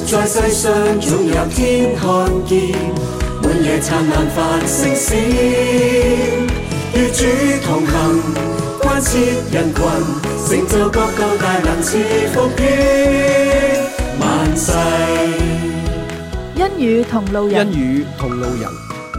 在世上總有天看見，滿夜燦爛繁星閃，與主同行，關切人群，成就國度大能賜福於萬世。 恩與同路人， 恩與同路人。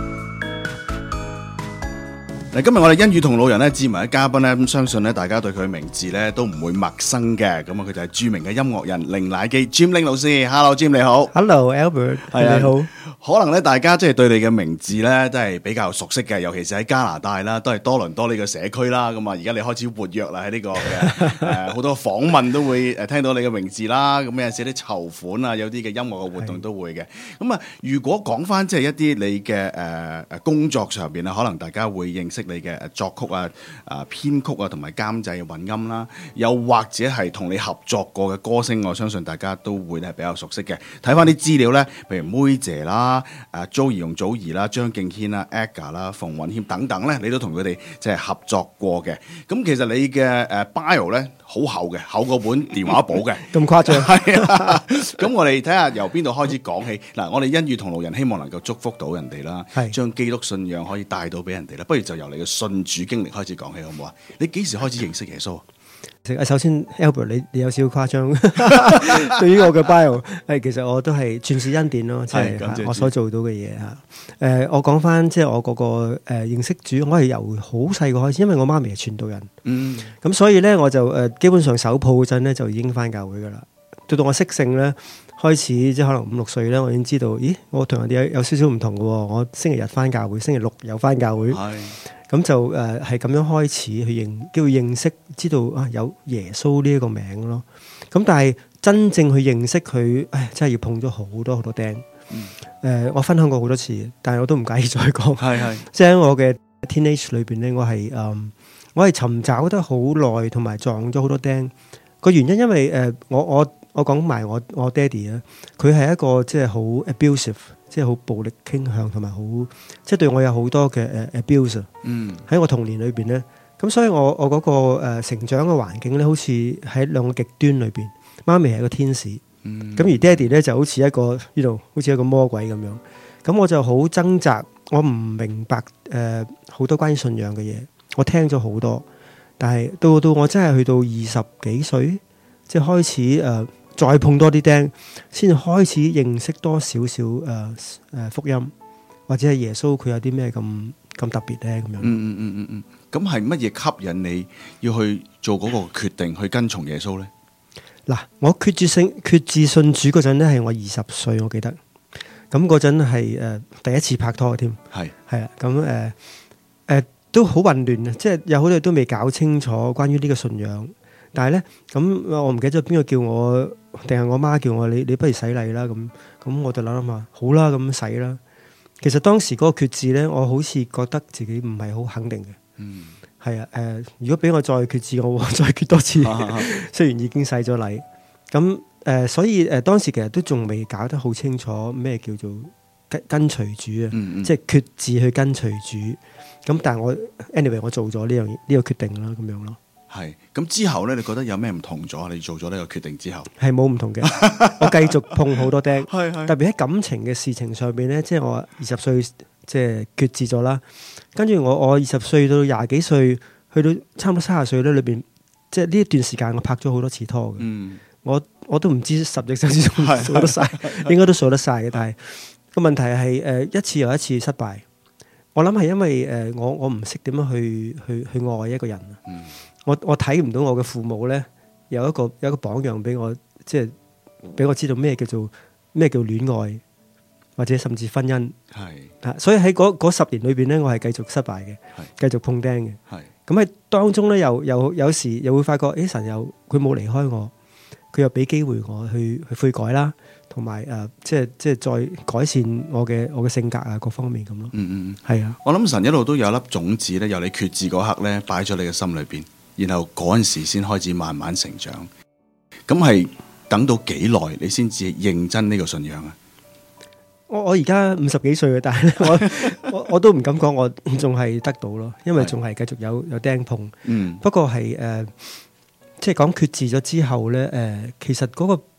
嗱，今日我哋恩與同路人咧，志文嘅嘉賓咧，咁相信咧，大家對佢嘅名字咧都唔會陌生嘅。咁啊，佢就係著名嘅音樂人凌乃基 Jim Ling 老師。Hello Jim， 你好。 Hello Albert，你好。 可能咧，大家即係對你嘅名字咧，都係比較熟悉嘅，尤其是喺加拿大啦，都係多倫多呢個社區啦。咁啊，而家你開始活躍啦，喺呢個嘅好多訪問都會聽到你嘅名字啦。咁有陣時啲籌款啊，有啲嘅音樂嘅活動都會嘅。咁啊，如果講翻即係一啲你嘅工作上邊啊，可能大家會認識你嘅作曲啊、編曲啊同埋監製混音啦，又或者係同你合作過嘅歌星，我相信大家都會係比較熟悉嘅。睇翻啲資料咧，譬如妹姐啦。Joey 容祖兒啦、張敬軒啦、AGA 啦、馮允謙等等咧，你都同佢哋即係合作過嘅。咁其實你嘅bio 咧好厚嘅，厚過本電話簿嘅。 咁誇張？ 係啊。咁我哋睇下由邊度開始講起。嗱，我哋恩與同路人希望能夠祝福到人哋啦，將基督信仰可以帶到俾人哋啦。不如就由你嘅信主經歷開始講起，好唔好啊？你幾時開始認識耶穌？ 首先 Albert 你有少少誇張對於我嘅 bio 其實我都係全是恩典咯，即係我所做到嘅嘢嚇。我講翻即係我嗰個認識主，我係由好細個開始，因為我媽咪係傳道人，咁所以咧我就基本上手抱嗰陣咧就已經翻教會噶啦。到我識性咧開始，即係可能5-6歲咧，我已經知道，咦，我同人哋有少少唔同嘅喎。我星期日翻教會，星期六又翻教會。咁就係咁樣開始去認識，知道啊有耶穌呢一個名咯。咁但係真正去認識佢，真係要碰咗好多好多釘。我分享過好多次，但係我都唔介意再講。即係喺我嘅 teenage 裏邊咧，我係尋找得好耐，同埋撞咗好多釘。個原因因為我講埋我爹哋啊，佢係一個即係好 abusive。即係好暴力傾向，同埋好即係對我有好多嘅abuse。喺我童年裏邊咧，咁所以我嗰個成長嘅環境咧，好似喺兩個極端裏邊。媽咪係一個天使，咁而爹哋咧就好似一個呢度，好似一個魔鬼咁樣。咁我就好掙扎，我唔明白好多關於信仰嘅嘢。我聽咗好多，但係到我真係去到20幾歲，即係開始再碰多啲釘，先開始認識多少少福音，或者係耶穌佢有啲咩咁特別咧咁樣。 咁係乜嘢吸引你要去做嗰個決定，去跟從耶穌咧？ 嗱，我決志信主嗰陣咧，係我20歲，我記得。咁嗰陣係第一次拍拖添。係啊，咁都好混亂啊，即係有好多嘢都未搞清楚關於呢個信仰。但係咧，咁我唔記得咗邊個叫我，定係我媽叫我，你不如洗禮啦咁我就諗下，好啦，咁洗啦。其實當時嗰個決志咧，我好似覺得自己唔係好肯定嘅。係啊，如果俾我再決志，我再決多次。雖然已經洗咗禮，咁所以當時其實都仲未搞得好清楚咩叫做跟隨主啊，即係決志去跟隨主。咁但係我 anyway 我做咗呢個決定啦，咁樣咯。 係，咁之後咧，你覺得有咩唔同咗？你做咗呢個決定之後， 係冇唔同嘅。我繼續碰好多釘，特別喺感情嘅事情上邊咧，即係我20歲即係決志咗啦。跟住我20歲到20幾歲，去到差唔多30歲咧，裏邊即係呢一段時間，我拍咗好多次拖嘅。我都唔知10隻手指數得晒，應該都數得晒嘅。但係個問題係一次又一次失敗。我諗係因為我唔識點樣去愛一個人。我睇唔到我嘅父母咧有一個榜樣俾我，即係俾我知道咩叫戀愛，或者甚至婚姻。所以喺嗰10年裏邊咧，我係繼續失敗嘅，繼續碰釘嘅。咁喺當中咧，有時又會發覺，神佢冇離開我，佢又俾機會我去悔改啦，同埋即係再改善我嘅性格啊，各方面咁咯。係啊。我諗神一路都有一粒種子咧，由你決志嗰刻咧，擺咗你嘅心裏邊。然後嗰陣時先開始慢慢成長，咁係等到幾耐你先至認真呢個信仰啊？ 我而家50幾歲嘅，但係我都唔敢講我仲係得到咯，因為仲係繼續有釘碰。不過係即係講決志咗之後咧，其實嗰個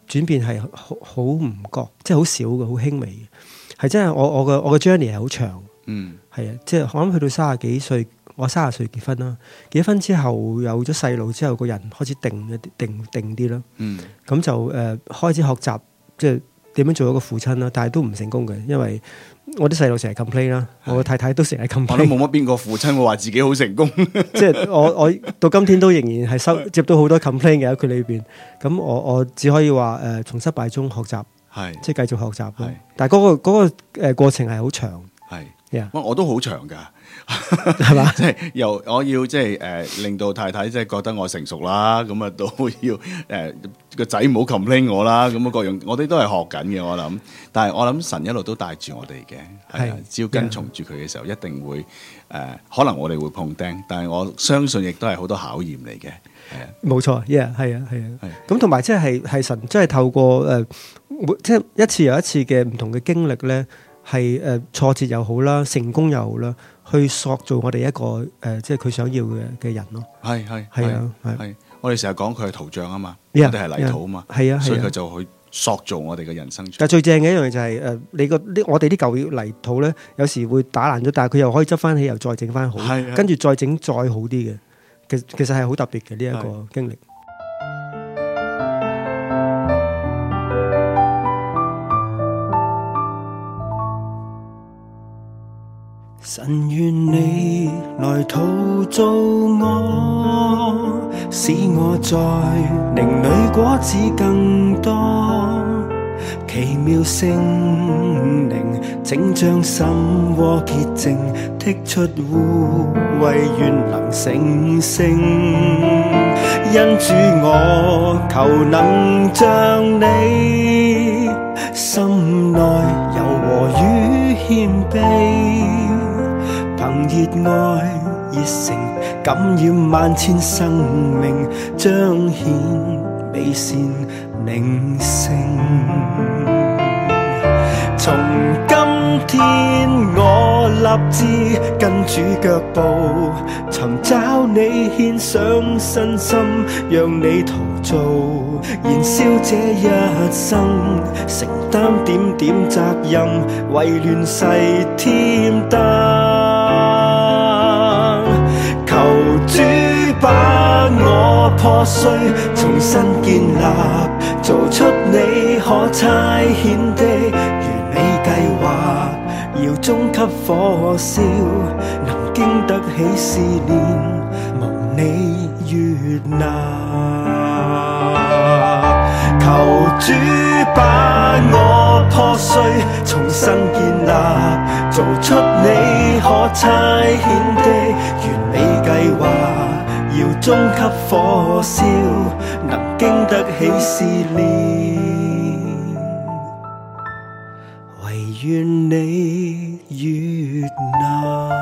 轉變係好唔覺，即係好少嘅，好輕微嘅，係真係我嘅 journey 係好長，係啊，即係我諗去到30幾歲，我30歲結婚啦，結婚之後有咗細路之後，個人開始定啲啦，咁就開始學習即係點樣做一個父親啦，但係都唔成功嘅，因為我啲細路成日 complain 啦，我個太太都成日 complain。我都冇乜邊個父親會話自己好成功， 即係我到今天都仍然係接到好多 complain 嘅喺佢裏邊。咁我只可以話從失敗中學習，即係繼續學習。但係嗰個過程係好長。 我都好長㗎。 係嘛？ 即係由我要即係令到太太即係覺得我成熟啦，咁啊都要個仔唔好 complain 我啦，咁啊各樣我哋都係學緊嘅，我諗。但係我諗神一路都帶住我哋嘅，係啊，只要跟從住佢嘅時候，一定會可能我哋會碰釘，但係我相信亦都係好多考驗嚟嘅，係啊，冇錯 ，yeah， 係啊，係啊，咁同埋即係神即係透過即係一次又一次嘅唔同嘅經歷咧，係挫折又好啦，成功又好啦。去塑造我哋一個即係佢想要嘅人咯。係啊， 我哋成日講佢係陶匠啊嘛，我哋係泥土啊嘛，所以佢就去塑造我哋嘅人生。 但係最正嘅一樣嘢就係我哋啲舊泥土咧，有時會打爛咗，但係佢又可以執翻起，又再整翻好，跟住再整再好啲嘅。其實係好特別嘅呢一個經歷。 神願你來陶造我，使我在靈裡果子更多。奇妙聖靈整將心窩潔淨，剔出污穢，願能成聖。因主我求能像你，心內柔和與謙卑。憑熱愛熱誠感染萬千生命，彰顯美善靈性。從今天我立志跟主腳步，尋找你獻上身心，讓你陶造，燃燒這一生，承擔點點責任，為亂世添燈。求主把我破碎重新建立，做出你可差遣的完美計劃，窯中給火燒，能經得起試煉，蒙你悅納。求主把我破碎重新建立，做出你可差遣的完美計劃，窯中給火燒，能經得起試煉，唯願你悅納。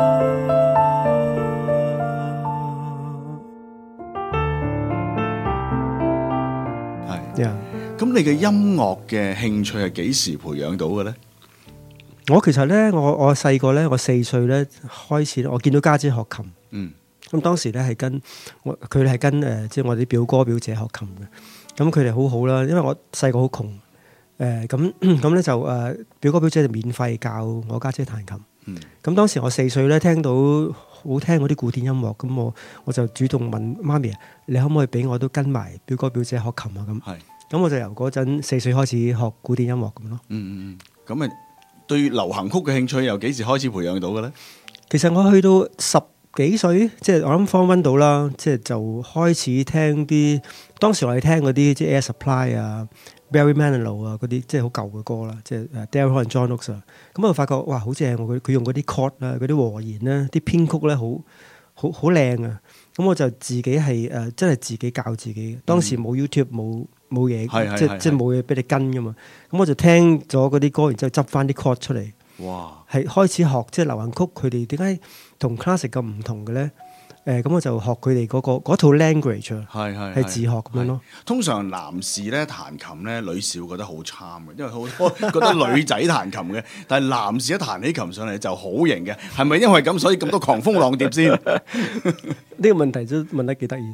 咁你嘅音樂嘅興趣係幾時培養到嘅咧？ 我其實咧，我細個咧，我4歲咧開始，我見到家姐學琴，咁當時咧係跟佢哋係跟即係我啲表哥表姐學琴嘅，咁佢哋好好啦，因為我細個好窮，咁咧就表哥表姐就免費教我家姐彈琴，咁當時我4歲咧聽到好聽嗰啲古典音樂，咁我就主動問媽咪，你可唔可以俾我都跟埋表哥表姐學琴啊？咁我就由嗰陣4歲開始學古典音樂咁咯。 咁啊，對流行曲嘅興趣由幾時開始培養到嘅咧？ 其實我去到10幾歲，即係我諗Form 1到啦，即係就開始聽啲當時我哋聽嗰啲即係 Air Supply 啊、Barry Manilow 啊嗰啲，即係好舊嘅歌啦，即係 Daryl Hall and John Oates啊。咁我發覺哇，好正喎！佢用嗰啲 chord 啦、嗰啲和弦啦、啲編曲咧，好靚啊！咁我就自己係真係自己教自己。當時冇 YouTube 冇嘢，即係冇嘢俾你跟噶嘛。咁我就聽咗嗰啲歌，然之後執翻啲 chord 出嚟。哇！係開始學即係流行曲，佢哋點解同 classic 咁唔同嘅咧？咁我就學佢哋嗰套 language 啊，係自學咁樣咯。 通常男士咧彈琴咧，女士會覺得好慘嘅，因為好多覺得女仔彈琴嘅，但係男士一彈起琴上嚟就好型嘅，係咪因為咁所以咁多狂蜂浪蝶先？ 呢個問題都問得幾得意。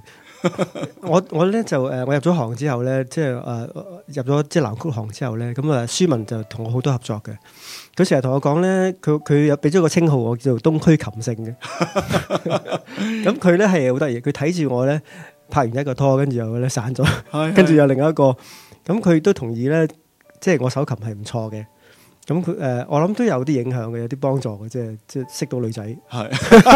我咧就我入咗行之後咧，即係入咗即係流行曲行之後咧，咁舒文就同我好多合作嘅。佢成日同我講咧，佢又俾咗個稱號我叫做東區琴聖嘅。咁佢咧係好得意，佢睇住我咧拍完一個拖，跟住又咧散咗，跟住又另一個。咁佢都同意咧，即係我手琴係唔錯嘅。咁佢我諗都有啲影響嘅，有啲幫助嘅，即係識到女仔。係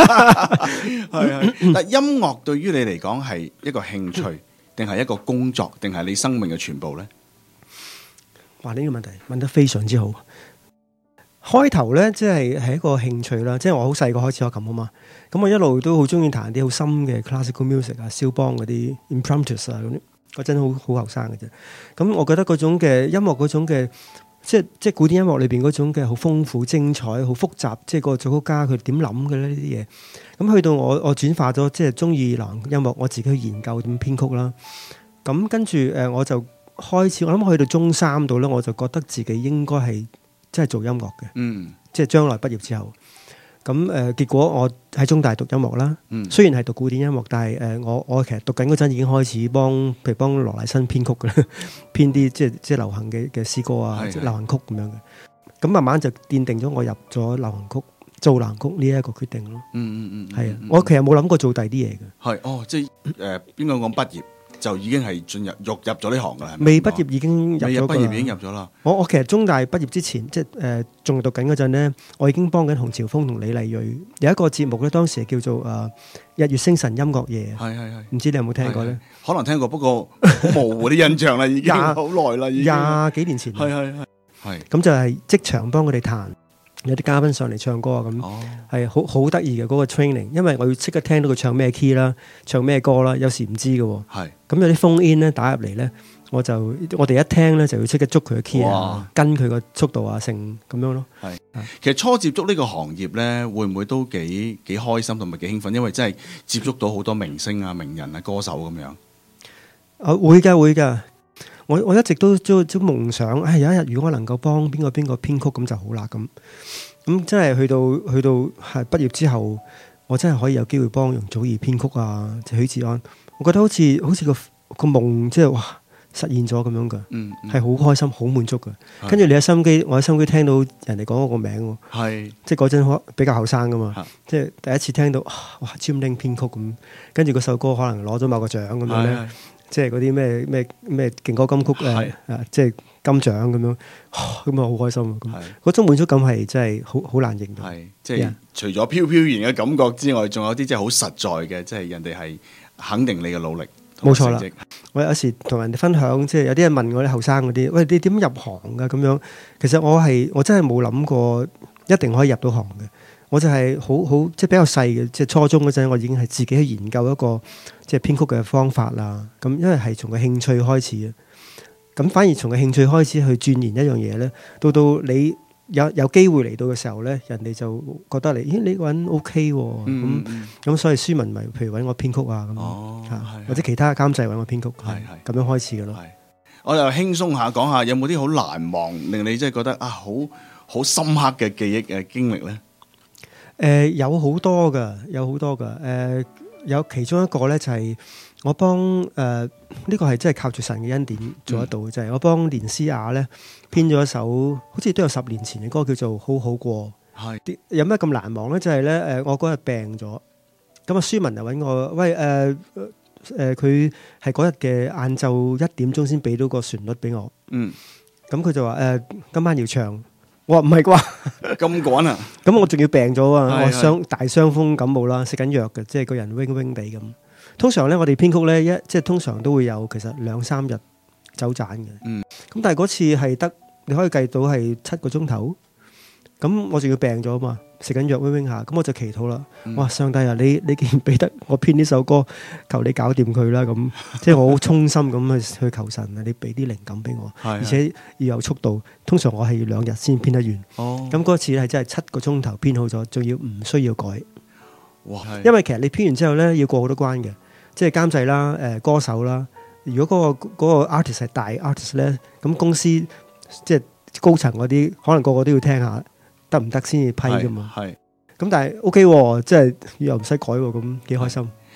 係。但音樂對於你嚟講係一個興趣，定係一個工作，定係你生命嘅全部咧？ 哇！呢個問題問得非常之好。開頭咧，即係一個興趣啦，即係我好細個開始學琴啊嘛。咁我一路都好中意彈啲好深嘅 classical music 啊，肖邦嗰啲 impromptus 啊，嗰陣好後生嘅啫。咁我覺得嗰種嘅音樂嗰種嘅。即係古典音樂裏邊嗰種嘅好豐富、精彩、好複雜，即係個作曲家佢點諗嘅咧呢啲嘢。咁去到我轉化咗，即係中意流行音樂，我自己去研究點編曲啦。咁跟住我就開始，我諗去到中三度咧，我就覺得自己應該係即係做音樂嘅。即係將來畢業之後。咁結果我喺中大讀音樂啦。雖然係讀古典音樂，但係我其實讀緊嗰陣已經開始譬如幫羅麗新編曲嘅啦，編啲即係流行嘅詩歌啊，即係流行曲咁樣嘅。咁慢慢就奠定咗我入咗流行曲做流行曲呢一個決定咯。係啊，我其實冇諗過做第二啲嘢嘅。 係即係邊個講畢業就已經係入咗呢行㗎啦？ 未畢業已經入咗。 未畢業已經入咗啦。 我其實中大畢業之前，即係仲讀緊嗰陣咧，我已經幫緊洪朝豐同李麗蕊有一個節目咧，當時係叫做日月星辰音樂夜。係。唔知你有冇聽過咧？ 可能聽過，不過模糊啲印象啦，已經好耐啦，已經 20幾年前。係。咁就係即場幫佢哋彈。有啲嘉賓上嚟唱歌啊，咁係好得意嘅嗰個 training，因為我要即刻聽到佢唱咩 key 啦，唱咩歌啦，有時唔知嘅。係咁有啲 phone in 咧打入嚟咧，我哋一聽咧就要即刻捉佢嘅 key 啊，跟佢個速度啊，成咁樣咯。係其實初接觸呢個行業咧，會唔會都幾開心同埋幾興奮？因為真係接觸到好多明星啊、名人啊、歌手咁樣。 會㗎。我一直都夢想，有一日如果我能夠幫邊個編曲咁就好啦。咁真係去到係畢業之後，我真係可以有機會幫容祖兒編曲啊，許志安，我覺得好似個夢即係哇實現咗咁樣㗎，係好開心、好滿足㗎。跟住你喺收音機，我喺收音機聽到人哋講我個名喎，即係嗰陣比較後生㗎嘛，即係第一次聽到哇 Jim Ling 編曲咁，跟住嗰首歌可能攞咗某個獎咁樣咧。即係嗰啲咩勁歌金曲即係金獎咁樣，咁啊好開心啊！嗰種滿足感係真係好難形容。係即係除咗飄飄然嘅感覺之外，仲有啲即係好實在嘅，即係人哋係肯定你嘅努力。 冇錯啦！我有時同人哋分享，即係有啲人問我啲後生嗰啲，喂，你點入行㗎？咁樣其實我真係冇諗過一定可以入到行嘅。我就係好即係比較細嘅，即係初中嗰陣，我已經係自己去研究一個即係編曲嘅方法啦。咁因為係從個興趣開始啊，咁反而從個興趣開始去鑽研一樣嘢咧，到你有機會嚟到嘅時候咧，人哋就覺得你呢個人 OK 喎，咁所以舒文咪譬如揾我編曲啊咁，或者其他監製揾我編曲，係咁樣開始嘅咯。 我又輕鬆下講下，有冇啲好難忘令你即係覺得好深刻嘅記憶嘅經歷咧？ 有好多噶，有其中一個咧就係我幫呢個係真係靠住神嘅恩典做得到嘅，就係我幫連詩雅咧編咗一首好似都有10年前嘅歌，叫做《好好過》。係有咩咁難忘咧？就係咧我嗰日病咗，咁啊舒文就揾我，喂佢係嗰日嘅晏晝1點鐘先俾到個旋律俾我。咁佢就話今晚要唱。我話唔係啩？ 咁趕啊！ 咁我仲要病咗啊！我大傷風感冒啦，食緊藥嘅，即係個人 wing 地咁。通常咧，我哋編曲咧即係通常都會有其實2-3日走盞嘅。咁但係嗰次係得你可以計到係7個鐘頭。咁我仲要病咗嘛，食緊藥 wing 下，咁我就祈禱啦。哇！上帝啊，你既然俾得我編呢首歌，求你搞掂佢啦。咁即係我好衷心咁去求神啊！你俾啲靈感俾我，而且要有速度。通常我係要2日先編得完。咁嗰次係真係7個鐘頭編好咗，仲要唔需要改。哇！因為其實你編完之後咧，要過好多關嘅，即係監製啦、歌手啦。如果嗰個 artist 係大 artist 咧，咁公司即係高層嗰啲，可能個個都要聽下。得唔得先至批噶嘛？係咁，但係 OK，即係又唔使改，咁幾開心。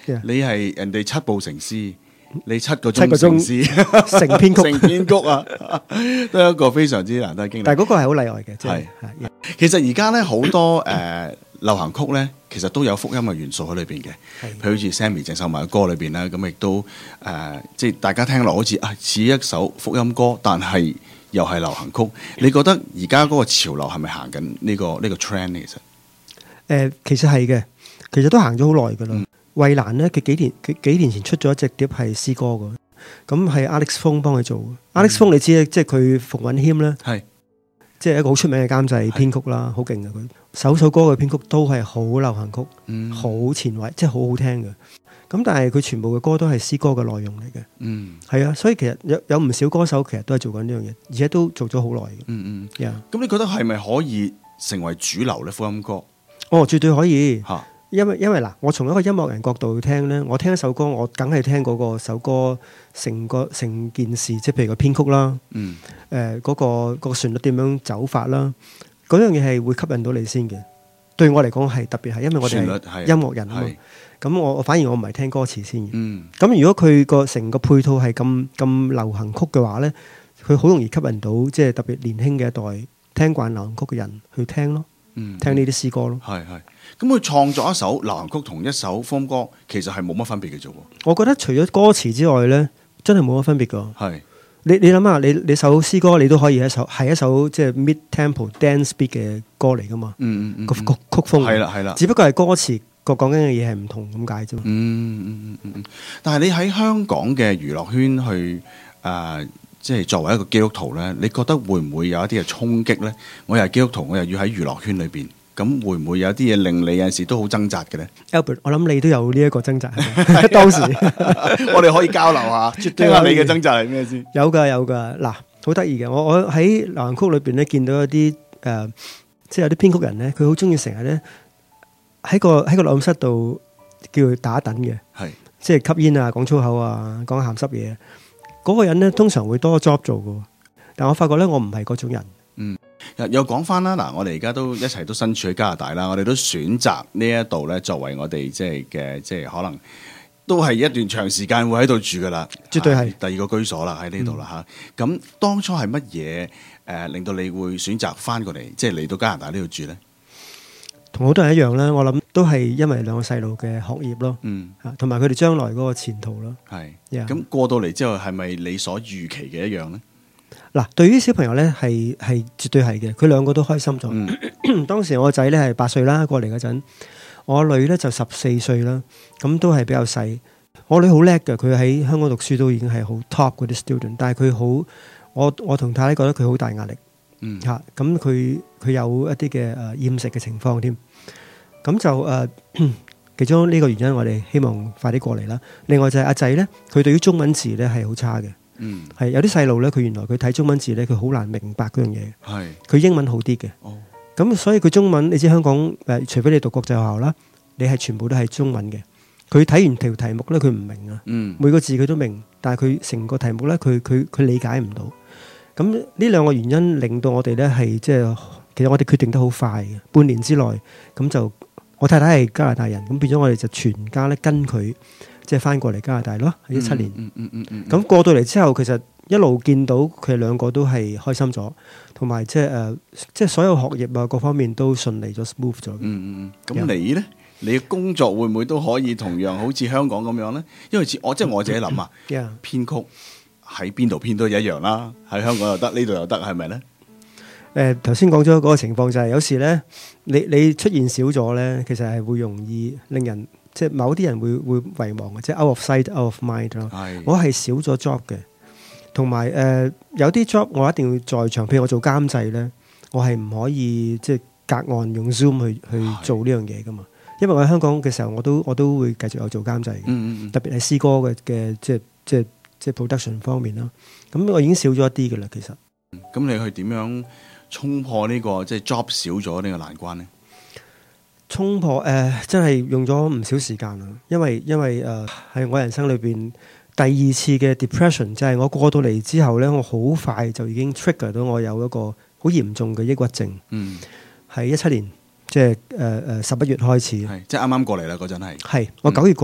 你係人哋7步成詩，你7個鐘成詩， 成編曲， 成編曲啊，都係一個非常之難得嘅經歷。 但係嗰個係好例外嘅， 係。其實而家咧好多流行曲咧，其實都有福音嘅元素喺裏邊嘅，譬如好似 Sammy 鄭秀文嘅歌裏邊啦，咁亦都即係大家聽落好似似一首福音歌，但係又係流行曲。你覺得而家嗰個潮流係咪行緊呢個 trend 呢？ 其實係嘅，其實都行咗好耐噶啦。衛蘭咧，佢幾年前出咗一隻碟係詩歌嘅，咁係 Alex Fong 幫佢做。Alex Fong 你知咧，即係佢馮允謙咧，係即係一個好出名嘅監製編曲啦，好勁嘅佢。首歌嘅編曲都係好流行曲，好前衛，即係好好聽嘅。咁但係佢全部嘅歌都係詩歌嘅內容嚟嘅。係啊，所以其實有唔少歌手其實都係做緊呢樣嘢，而且都做咗好耐嘅。 咁你覺得係咪可以成為主流咧？福音歌？ 哦，絕對可以。因為嗱，我從一個音樂人角度去聽咧，我聽一首歌，我梗係聽嗰個首歌成件事，即係譬如個編曲啦，嗰個旋律點樣走法啦，嗰樣嘢係會吸引到你先嘅。對我嚟講係特別係，因為我哋係音樂人啊嘛。咁我反而我唔係聽歌詞先嘅。咁如果佢個成個配套係咁流行曲嘅話咧，佢好容易吸引到即係特別年輕嘅一代聽慣流行曲嘅人去聽咯。聽呢啲詩歌咯。係。 咁佢創作一首流行曲同一首福音歌，其實係冇乜分別嘅啫喎。 我覺得除咗歌詞之外咧，真係冇乜分別噶。係。你諗下，你首詩歌你都可以係一首即係 mid tempo dance beat 嘅歌嚟噶嘛。個曲風係啦。只不過係歌詞個講緊嘅嘢係唔同咁解啫嘛。 但係你喺香港嘅娛樂圈去即係作為一個基督徒咧，你覺得會唔會有一啲嘅衝擊咧？我又係基督徒，我又要喺娛樂圈裏邊，咁會唔會有啲嘢令你有陣時都好掙扎嘅咧 ？Albert， 我諗你都有呢一個掙扎，當時我哋可以交流下，聽下你嘅掙扎係咩先？ 有噶，嗱，好得意嘅，我喺流行曲裏邊咧見到一啲即係有啲編曲人咧，佢好中意成日咧喺個錄音室度叫佢打躉嘅，係即係吸煙啊、講粗口啊、講鹹濕嘢。嗰個人咧通常會多 job 做嘅，但我發覺咧我唔係嗰種人。 又講翻啦，嗱，我哋而家都一齊都身處喺加拿大啦，我哋都選擇呢一度咧作為我哋即係可能都係一段長時間會喺度住噶啦， 絕對係第二個居所啦喺呢度啦嚇。咁當初係乜嘢令到你會選擇翻過嚟，即係嚟到加拿大呢度住咧？ 同好多人一樣啦，我諗都係因為兩個細路嘅學業咯，同埋佢哋將來嗰個前途咯。係， 咁過到嚟之後係咪你所預期嘅一樣咧？ 嗱，對於小朋友咧係絕對係嘅，佢兩個都開心咗。當時我個仔咧係8歲啦，過嚟嗰陣，我女咧就14歲啦，咁都係比較細。我女好叻嘅，佢喺香港讀書都已經係好 top 嗰啲 student， 但係佢好，我同太太覺得佢好大壓力。咁佢有一啲嘅厭食嘅情況添，咁就其中呢個原因，我哋希望快啲過嚟啦。另外就係阿仔咧，佢對於中文字咧係好差嘅，係有啲細路咧，佢原來佢睇中文字咧，佢好難明白嗰樣嘢，係佢英文好啲嘅，咁所以佢中文，你知香港除非你讀國際學校啦，你係全部都係中文嘅。佢睇完條題目咧，佢唔明啊，每個字佢都明，但係佢成個題目咧，佢理解唔到。咁呢兩個原因令到我哋咧係即係，其實我哋決定得好快嘅，半年之內咁就我太太係加拿大人，咁變咗我哋就全家咧跟佢即係翻過嚟加拿大咯，喺17年。咁過到嚟之後，其實一路見到佢哋兩個都係開心咗，同埋即係所有學業啊各方面都順利咗 smooth 咗。 咁你咧，你嘅工作會唔會都可以同樣好似香港咁樣咧？因為我自己諗啊，編曲。喺邊度編都一樣啦，喺香港又得，呢度又得，係咪咧？ 頭先講咗嗰個情況就係有時咧，你出現少咗咧，其實係會容易令人即係某啲人會遺忘嘅，即係 out of sight out of mind 咯。我係少咗 job 嘅，同埋有啲 job 我一定要在場，譬如我做監製咧，我係唔可以即係隔岸用 Zoom 去做呢樣嘢噶嘛。因為我喺香港嘅時候，我都會繼續有做監製嘅，特別係詩歌嘅即係 production 方面啦，咁我已經少咗一啲嘅啦，其實。 咁你去點樣衝破呢個即係 job 少咗呢個難關咧？ 衝破真係用咗唔少時間啊，因為係我人生裏邊第2次嘅 depression， 就係我過到嚟之後咧，我好快就已經 trigger 到我有一個好嚴重嘅抑鬱症。係17年，即係11月開始。係即係啱啱過嚟啦，嗰陣係。係我9月過嚟。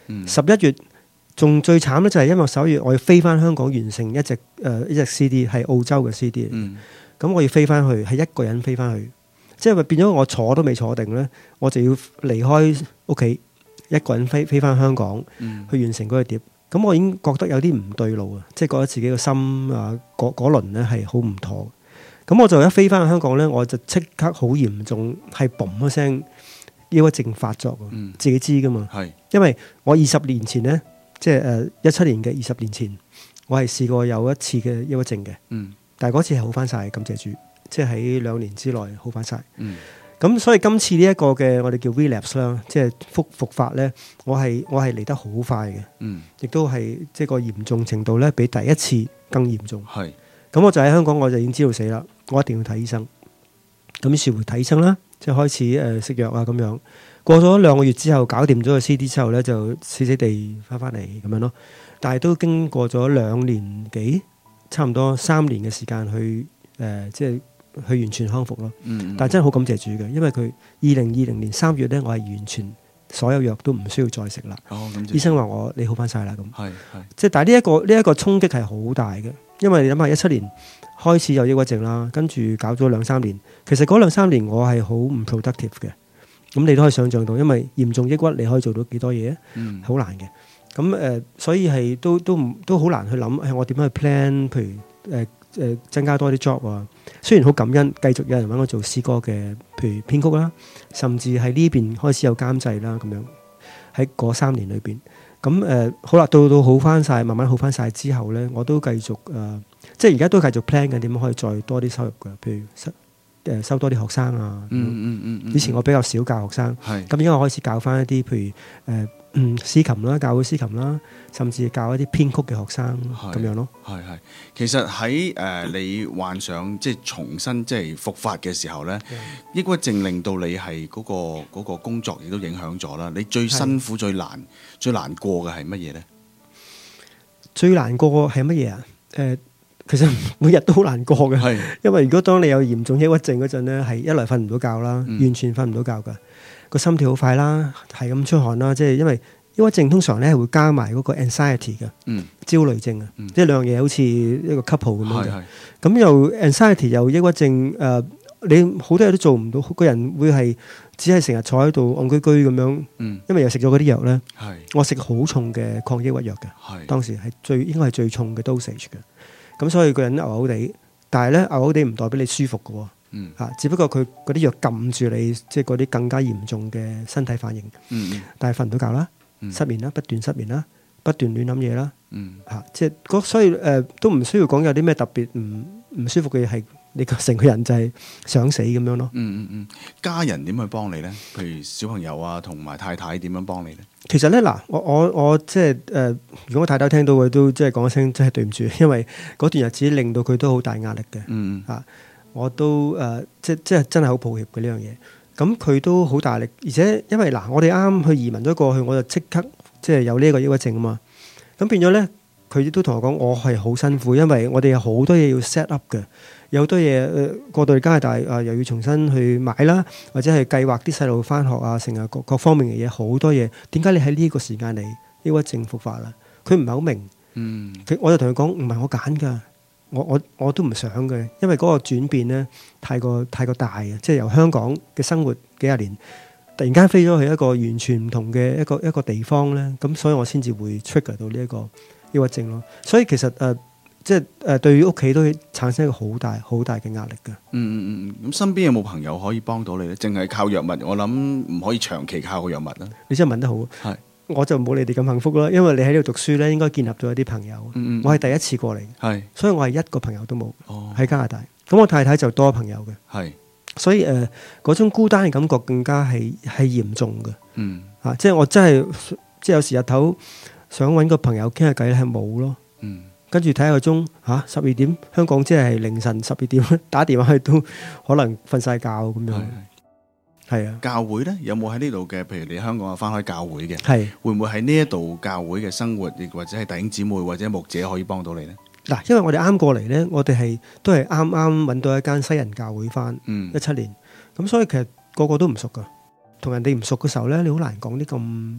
11月仲最慘咧，就係因為11月我要飛翻香港完成一隻 CD 係澳洲嘅 CD 咁我要飛翻去，係一個人飛翻去，即係變咗我坐都未坐定咧，我就要離開屋企，一個人飛翻香港去完成嗰個碟。咁我已經覺得有啲唔對路啊，即係覺得自己個心啊嗰輪咧係好唔妥。咁我就一飛翻去香港咧，我就即刻好嚴重，係嘣一聲抑鬱症發作，自己知噶嘛。因為我20年前咧，即係17年嘅20年前，我係試過有一次嘅抑鬱症嘅。但係嗰次係好翻晒，感謝主，即係喺2年之內好翻晒。咁所以今次呢一個嘅我哋叫 relapse 啦，即係復發咧，我係嚟得好快嘅，亦都係即係個嚴重程度咧，比第一次更嚴重。咁我就喺香港，我就已經知道死啦，我一定要睇醫生。咁於是乎睇醫生啦，即係開始食藥啊咁樣。過咗2個月之後，搞掂咗個 CD 之後咧，就死死地翻嚟咁樣咯。但係都經過咗2年幾，差唔多3年嘅時間去即係去完全康復咯。但係真係好感謝主嘅，因為佢2020年3月咧，我係完全所有藥都唔需要再食啦。醫生話你好翻晒啦咁。即係但係呢一個衝擊係好大嘅。因為你諗下17年開始有抑鬱症啦，跟住搞咗2-3年，其實嗰2-3年我係好唔 productive 嘅。咁你都可以想象到，因為嚴重抑鬱你可以做到幾多嘢？好難嘅。咁所以係都好難去諗，我點樣去 plan？譬如增加多啲 job 啊。雖然好感恩，繼續有人揾我做詩歌嘅，譬如編曲啦，甚至喺呢邊開始有監製啦，咁樣喺嗰3年裏邊。咁好啦，到好翻晒，慢慢好翻晒之後咧，我都繼續即係而家都繼續 plan 緊點樣可以再多啲收入嘅，譬如收多啲學生啊。以前我比較少教學生，咁而家我開始教翻一啲譬如司琴啦，教會司琴啦，甚至教一啲編曲嘅學生咁樣咯。 其實喺你患上即係重新即係復發嘅時候咧，抑鬱症令到你係嗰個工作亦都影響咗啦。你最辛苦、最難過嘅係乜嘢咧？最難過係乜嘢啊？其實每日都好難過嘅，因為如果當你有嚴重抑鬱症嗰陣咧，係一來瞓唔到覺啦，完全瞓唔到覺噶，個心跳好快啦，係咁出汗啦，即係因為抑鬱症通常咧係會加埋嗰個 anxiety 嘅，焦慮症啊，即係兩樣嘢好似一個 couple 咁樣嘅。咁又 anxiety 又抑鬱症，你好多嘢都做唔到，個人會係只係成日坐喺度戇居居咁樣。因為又食咗嗰啲藥咧，我食好重嘅抗抑鬱藥嘅，當時係應該係最重嘅 dosage 嘅。咁所以個人牛牛地，但係咧牛牛地唔代表你舒服嘅，只不過佢嗰啲藥撳住你，即係嗰啲更加嚴重嘅身體反應。但係瞓唔到覺啦，失眠啦，不斷失眠啦，不斷亂諗嘢啦，即係所以都唔需要講有啲咩特別唔舒服嘅嘢，係你成個人就係想死咁樣咯。 家人點去幫你咧？譬如小朋友啊，同埋太太點樣幫你咧？ 其實咧嗱，我即係如果我太太聽到嘅都即係講一聲，真係對唔住，因為嗰段日子令到佢都好大壓力嘅。我都即係真係好抱歉嘅呢樣嘢。咁佢都好大力，而且因為嗱，我哋啱啱去移民咗過去，我就即刻即係有呢個抑鬱症啊嘛。咁變咗咧，佢亦都同我講，我係好辛苦，因為我哋有好多嘢要 set up 嘅。有好多嘢過到加拿大又要重新去買啦，或者係計劃啲細路翻學啊，成日各方面嘅嘢好多嘢。點解你喺呢個時間嚟抑鬱症復發啦？佢唔係好明。我就同佢講，唔係我揀㗎，我都唔想嘅，因為嗰個轉變咧太過大啊！即係由香港嘅生活幾廿年，突然間飛咗去一個完全唔同嘅一個地方咧，咁所以我先至會 trigger 到呢一個抑鬱症咯。所以其實即係對於屋企都產生一個好大嘅壓力㗎。 咁身邊有冇朋友可以幫到你咧？淨係靠藥物，我諗唔可以長期靠個藥物啦。你真係問得好。我就冇你哋咁幸福啦，因為你喺呢度讀書咧，應該建立咗一啲朋友。我係第一次過嚟，所以我係一個朋友都冇喺加拿大。咁我太太就多朋友嘅，所以嗰種孤單嘅感覺更加係嚴重嘅。即係我真係即係有時日頭想揾個朋友傾下偈咧，係冇咯。跟住睇下個鐘12點，香港即係凌晨12點，打電話去都可能瞓晒覺咁樣。係啊，教會咧有冇喺呢度嘅？譬如你香港有翻開教會嘅，會唔會喺呢一度教會嘅生活，亦或者係弟兄姊妹或者牧者可以幫到你咧？嗱，因為我哋啱過嚟咧，我哋都係啱揾到一間西人教會翻，17年，咁所以其實個個都唔熟噶，同人哋唔熟嘅時候咧，你好難講啲咁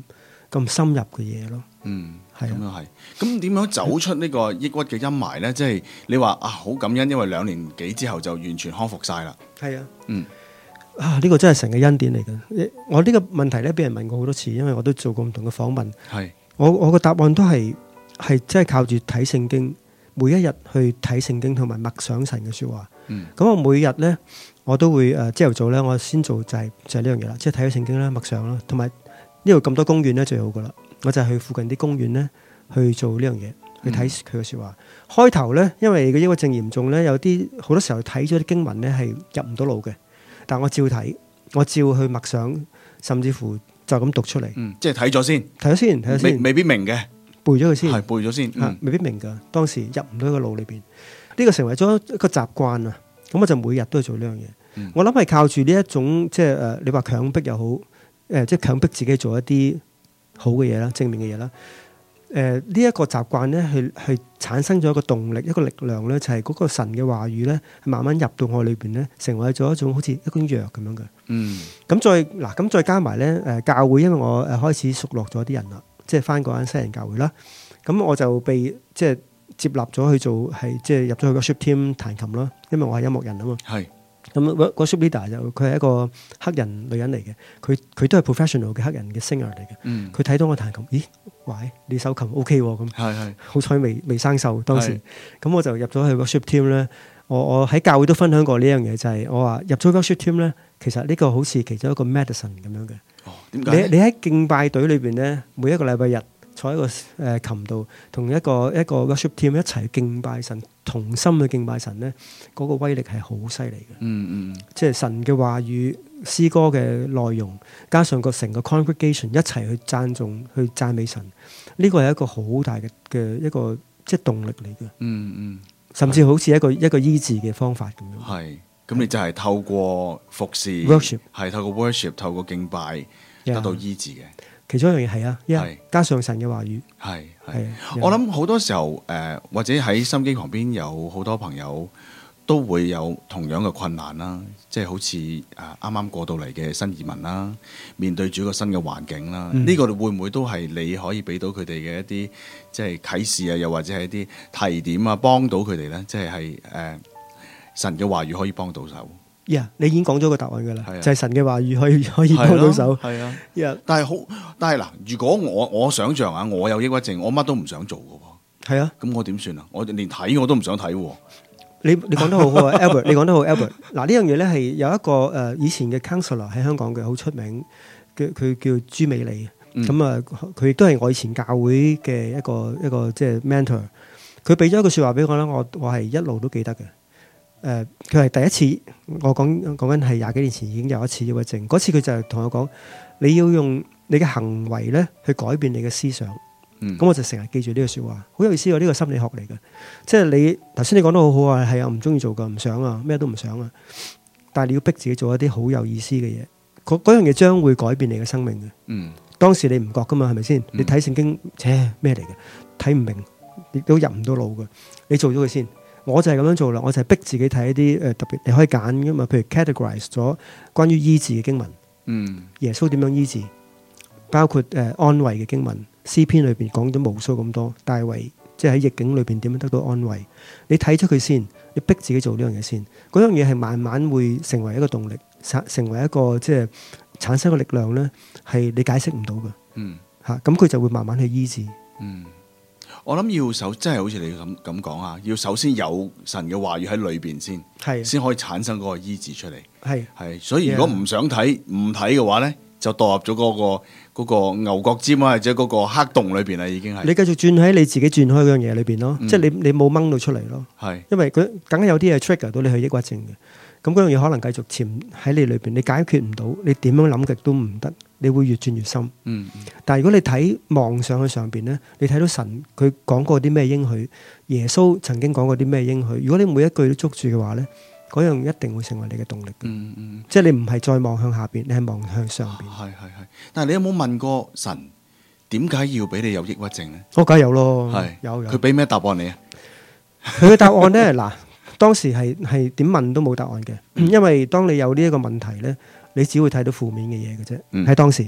咁深入嘅嘢咯。 係咁樣係。咁點樣走出呢個抑鬱嘅陰霾咧？即係你話啊，好感恩，因為2年幾之後就完全康復晒啦。 係啊，呢個真係神嘅恩典嚟嘅。我呢個問題咧，俾人問過好多次，因為我都做過唔同嘅訪問。 係我個答案都係真係靠住睇聖經，每一日去睇聖經同埋默想神嘅說話。咁我每日咧，我都會朝頭早咧，我先做就係呢樣嘢啦，即係睇咗聖經啦、默想啦，同埋呢度咁多公園咧最好噶啦，我就係去附近啲公園咧去做呢樣嘢，去睇佢嘅說話。開頭咧，因為個抑鬱症嚴重咧，有啲好多時候睇咗啲經文咧係入唔到腦嘅，但我照睇，我照去默想，甚至乎就咁讀出嚟。 即係睇咗先，未必明嘅， 背咗佢先， 係背咗先， 未必明噶。當時入唔到個腦裏邊，呢個成為咗一個習慣啊。咁我就每日都去做呢樣嘢。我諗係靠住呢一種即係你話強迫又好，即係強迫自己做一啲好嘅嘢啦，正面嘅嘢啦。呢一個習慣咧，係產生咗一個動力，一個力量咧，就係嗰個神嘅話語咧，慢慢入到我裏邊咧，成為咗一種好似一種藥咁樣嘅。咁再加埋咧，教會，因為我開始熟絡咗啲人啦，即係翻嗰間西人教會啦。咁我就被即係接納咗去做，係即係入咗去個 worship team 彈琴啦。因為我係音樂人啊嘛。係。咁worship leader 就佢係一個黑人女人嚟嘅，佢都係 professional 嘅黑人嘅 singer 嚟嘅。佢睇到我彈琴，咦？喂，你手琴 OK 喎咁。係。好彩未生鏽當時。咁我就入咗去 worship team 咧。我喺教會都分享過呢樣嘢，就係我話入咗 worship team 咧，其實呢個好似其中一個 medicine 咁樣嘅。 點解？ 你喺敬拜隊裏邊咧，每一個禮拜日坐喺個琴度，同一個 worship team 一齊敬拜神，同心去敬拜神咧，嗰個威力係好犀利嘅。即係神嘅話語、詩歌嘅內容，加上個成個 congregation 一齊去去讚美神，呢個係一個好大嘅一個即係動力嚟嘅。甚至好似一個醫治嘅方法咁樣。係， 咁你就係透過服侍 worship， 係透過 worship， 透過敬拜得到醫治嘅。 其中一樣嘢係啊，加上神嘅話語。係。 我諗好多時候或者喺心機旁邊有好多朋友都會有同樣嘅困難啦，即係好似啱啱過到嚟嘅新移民啦，面對住一個新嘅環境啦，呢個會唔會都係你可以俾到佢哋嘅一啲即係啟示啊，又或者係一啲提點啊，幫到佢哋咧？即係神嘅話語可以幫到手。 你已經講咗個答案㗎啦，就係神嘅話語可以幫到手。係啊， 但係嗱，如果我想象下，我有抑鬱症，我乜都唔想做㗎喎。係啊，咁我點算啊？我連睇我都唔想睇喎。 你講得好好啊，Albert， 你講得好 Albert。嗱，呢樣嘢咧係有一個以前嘅 counselor 喺香港嘅好出名嘅，佢叫朱美麗。咁佢亦都係我以前教會嘅一個即係 mentor。佢俾咗一句説話俾我啦，我係一路都記得嘅。佢係第一次，我講緊係20幾年前已經有一次抑鬱症。嗰次佢就係同我講，你要用你嘅行為咧去改變你嘅思想。咁我就成日記住呢個説話，好有意思喎！呢個心理學嚟嘅，即係你頭先你講得好好啊，係啊，唔中意做㗎，唔想啊，咩都唔想啊。但係你要逼自己做一啲好有意思嘅嘢，嗰樣嘢將會改變你嘅生命嘅。當時你唔覺㗎嘛，係咪先？你睇聖經，咩嚟嘅？睇唔明，亦都入唔到腦嘅。你做咗佢先，我就係咁樣做啦。我就係逼自己睇一啲特別，你可以揀㗎嘛。譬如 categorize 咗關於醫治嘅經文，耶穌點樣醫治，包括安慰嘅經文。詩篇裏邊講咗無數咁多，大衛即係喺逆境裏邊點樣得到安慰？你睇咗佢先，你逼自己做呢樣嘢先，嗰樣嘢係慢慢會成為一個動力，成為一個即係產生嘅力量咧，係你解釋唔到嘅。咁佢就會慢慢去醫治。 我諗要真係好似你咁講啊，要首先有神嘅話語喺裏邊先，先可以產生嗰個醫治出嚟。係，所以如果唔想睇唔睇嘅話咧，就墮入咗嗰個牛角尖啊，或者嗰個黑洞裏邊啊，已經係你繼續轉喺你自己轉開嗰樣嘢裏邊咯，即係你冇掹到出嚟咯。係，因為佢梗係有啲嘢 trigger 到你去抑鬱症嘅，咁嗰樣嘢可能繼續潛喺你裏邊，你解決唔到，你點樣諗極都唔得，你會越轉越深。但係如果你望上去上邊咧，你睇到神佢講過啲咩應許，耶穌曾經講過啲咩應許，如果你每一句都捉住嘅話咧，嗰樣一定會成為你嘅動力嘅。即係你唔係再望向下邊，你係望向上邊。係。但係你有冇問過神點解要俾你有抑鬱症咧？我梗係有咯。係有。佢俾咩答案你啊？佢嘅答案咧，嗱，當時係點問都冇答案嘅，因為當你有呢一個問題咧，你只會睇到負面嘅嘢嘅啫。喺當時，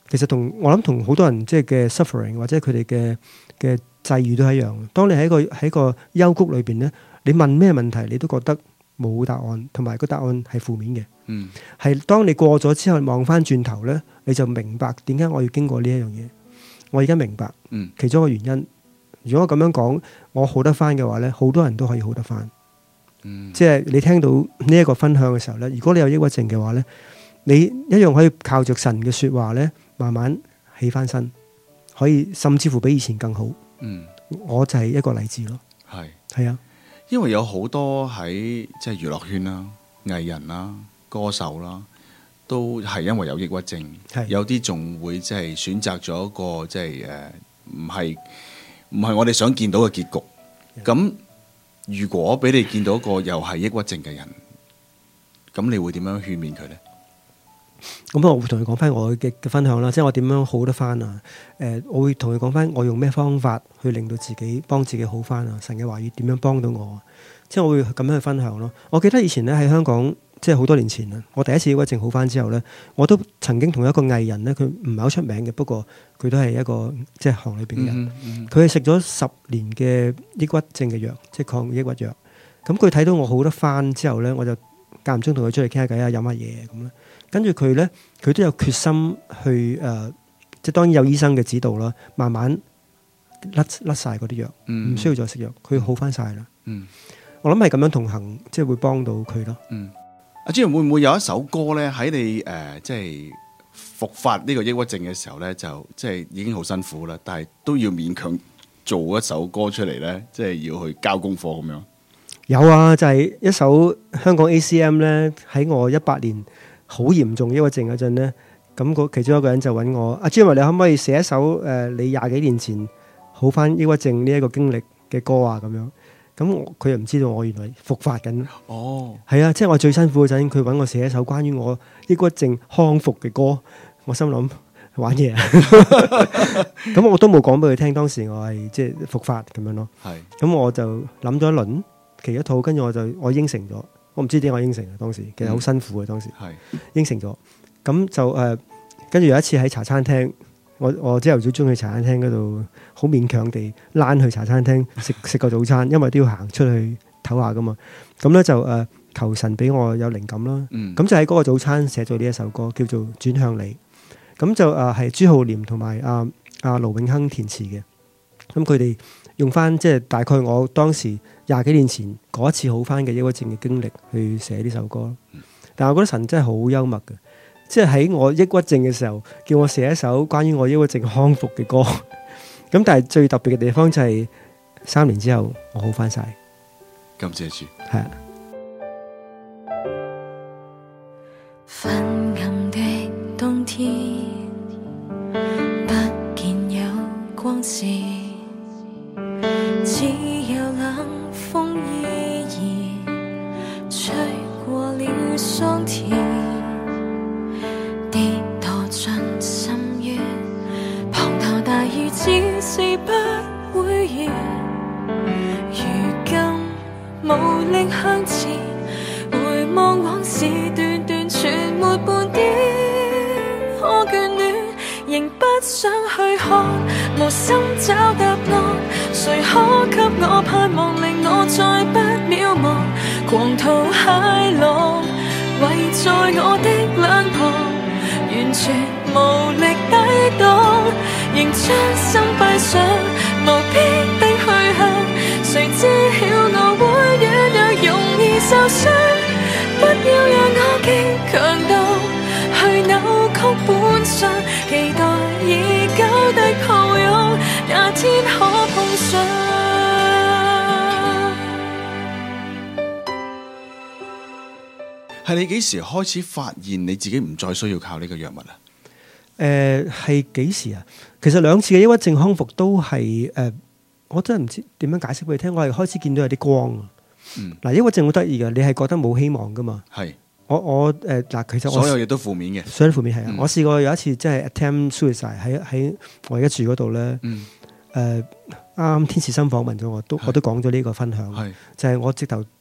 其實我諗同好多人即係嘅 suffering 或者佢哋嘅際遇都係一樣。當你喺個幽谷裏邊咧，你問咩問題你都覺得冇答案，同埋個答案係負面嘅。係當你過咗之後望翻轉頭咧，你就明白點解我要經過呢一樣嘢。我而家明白其中一個原因。如果我咁樣講，我好得翻嘅話咧，好多人都可以好得翻。即係你聽到呢一個分享嘅時候咧，如果你有抑鬱症嘅話咧，你一樣可以靠着神嘅說話咧，慢慢起翻身，可以甚至乎比以前更好。我就係一個例子咯。係啊， 因為有好多喺即係娛樂圈啦、藝人啦、歌手啦，都係因為有抑鬱症，有啲仲會即係選擇咗一個即係唔係我哋想見到嘅結局。咁如果俾你見到一個又係抑鬱症嘅人，咁你會點樣勸勉佢呢？ 咁我會同佢講翻我嘅分享啦，即係我點樣好得翻啊？我會同佢講翻我用咩方法去令到自己幫自己好翻啊？神嘅話語點樣幫到我？即係我會咁樣去分享咯。我記得以前咧喺香港，即係好多年前啊，我第一次抑鬱症好翻之後咧，我都曾經同一個藝人咧，佢唔係好出名嘅，不過佢都係一個即係行裏邊嘅人。佢係食咗10年嘅抑鬱症嘅藥，即係抗抑鬱藥。咁佢睇到我好得翻之後咧，我就間唔中同佢出去傾下偈啊，飲下嘢咁啦。跟住佢咧，佢都有決心去即係當然有醫生嘅指導啦，慢慢甩晒嗰啲藥，唔需要再食藥，佢好翻晒啦。我諗係咁樣同行，即係會幫到佢咯。 阿朱會唔會有一首歌咧喺你即係復發呢個抑鬱症嘅時候咧，就即係已經好辛苦啦，但係都要勉強做一首歌出嚟咧，即係要去交功課咁樣。 有啊，就係一首香港 ACM 咧，喺我18年好嚴重抑鬱症嗰陣咧，咁其中一個人就揾我，阿朱，你可唔可以寫一首你20幾年前好翻抑鬱症呢一個經歷嘅歌啊？咁樣，咁佢又唔知道我原來復發緊。係啊，即係我最辛苦嗰陣，佢揾我寫一首關於我抑鬱症康復嘅歌，我心諗玩嘢啊！咁我都冇講俾佢聽，當時我係即係復發咁樣咯。咁我就諗咗一輪，其一套，跟住我應承咗。我唔知點解我應承啊，當時其實好辛苦嘅，當時應承咗。咁就跟住有一次喺茶餐廳，我朝頭早中去茶餐廳嗰度，好勉強地躝去茶餐廳食個早餐，因為都要行出去唞下噶嘛。咁咧就求神俾我有靈感啦。咁就喺嗰個早餐寫咗呢一首歌，叫做《轉向你》。咁就係朱浩廉同埋阿盧永亨填詞嘅。咁佢哋用翻即係大概我當時20幾年前嗰一次好翻嘅抑鬱症嘅經歷去寫呢首歌。但係我覺得神真係好幽默嘅，即係喺我抑鬱症嘅時候叫我寫一首關於我抑鬱症康復嘅歌。咁但係最特別嘅地方就係3年之後我好翻晒。 感謝主。 係啊。 昏暗的冬天，不見有光線，只有冷風依然吹過了桑田，跌墮進深淵，滂沱大雨只是不會完，如今無力向前，回望往事段段全沒半點可眷戀，仍不想去看，無心找答案，誰可給我盼望，令我再不渺茫，狂濤駭浪圍在我的兩旁，完全無力抵擋，仍將心閉上，無邊的去向，誰知曉我會軟弱容易受傷，不要讓我極強度去扭曲本相，期待已久的抱擁那天可碰上。 係你幾時開始發現你自己唔再需要靠呢個藥物啊？ 係幾時啊？其實2次嘅抑鬱症康復都係我真係唔知點樣解釋俾你聽。我係開始見到有啲光啊。嗱，抑鬱症好得意嘅，你係覺得冇希望噶嘛？係。我嗱，其實所有嘢都負面嘅。 所有負面係啊！我試過有一次即係 attempt suicide 喺我而家住嗰度咧。啱天使心訪問咗我都講咗呢個分享。就係我直頭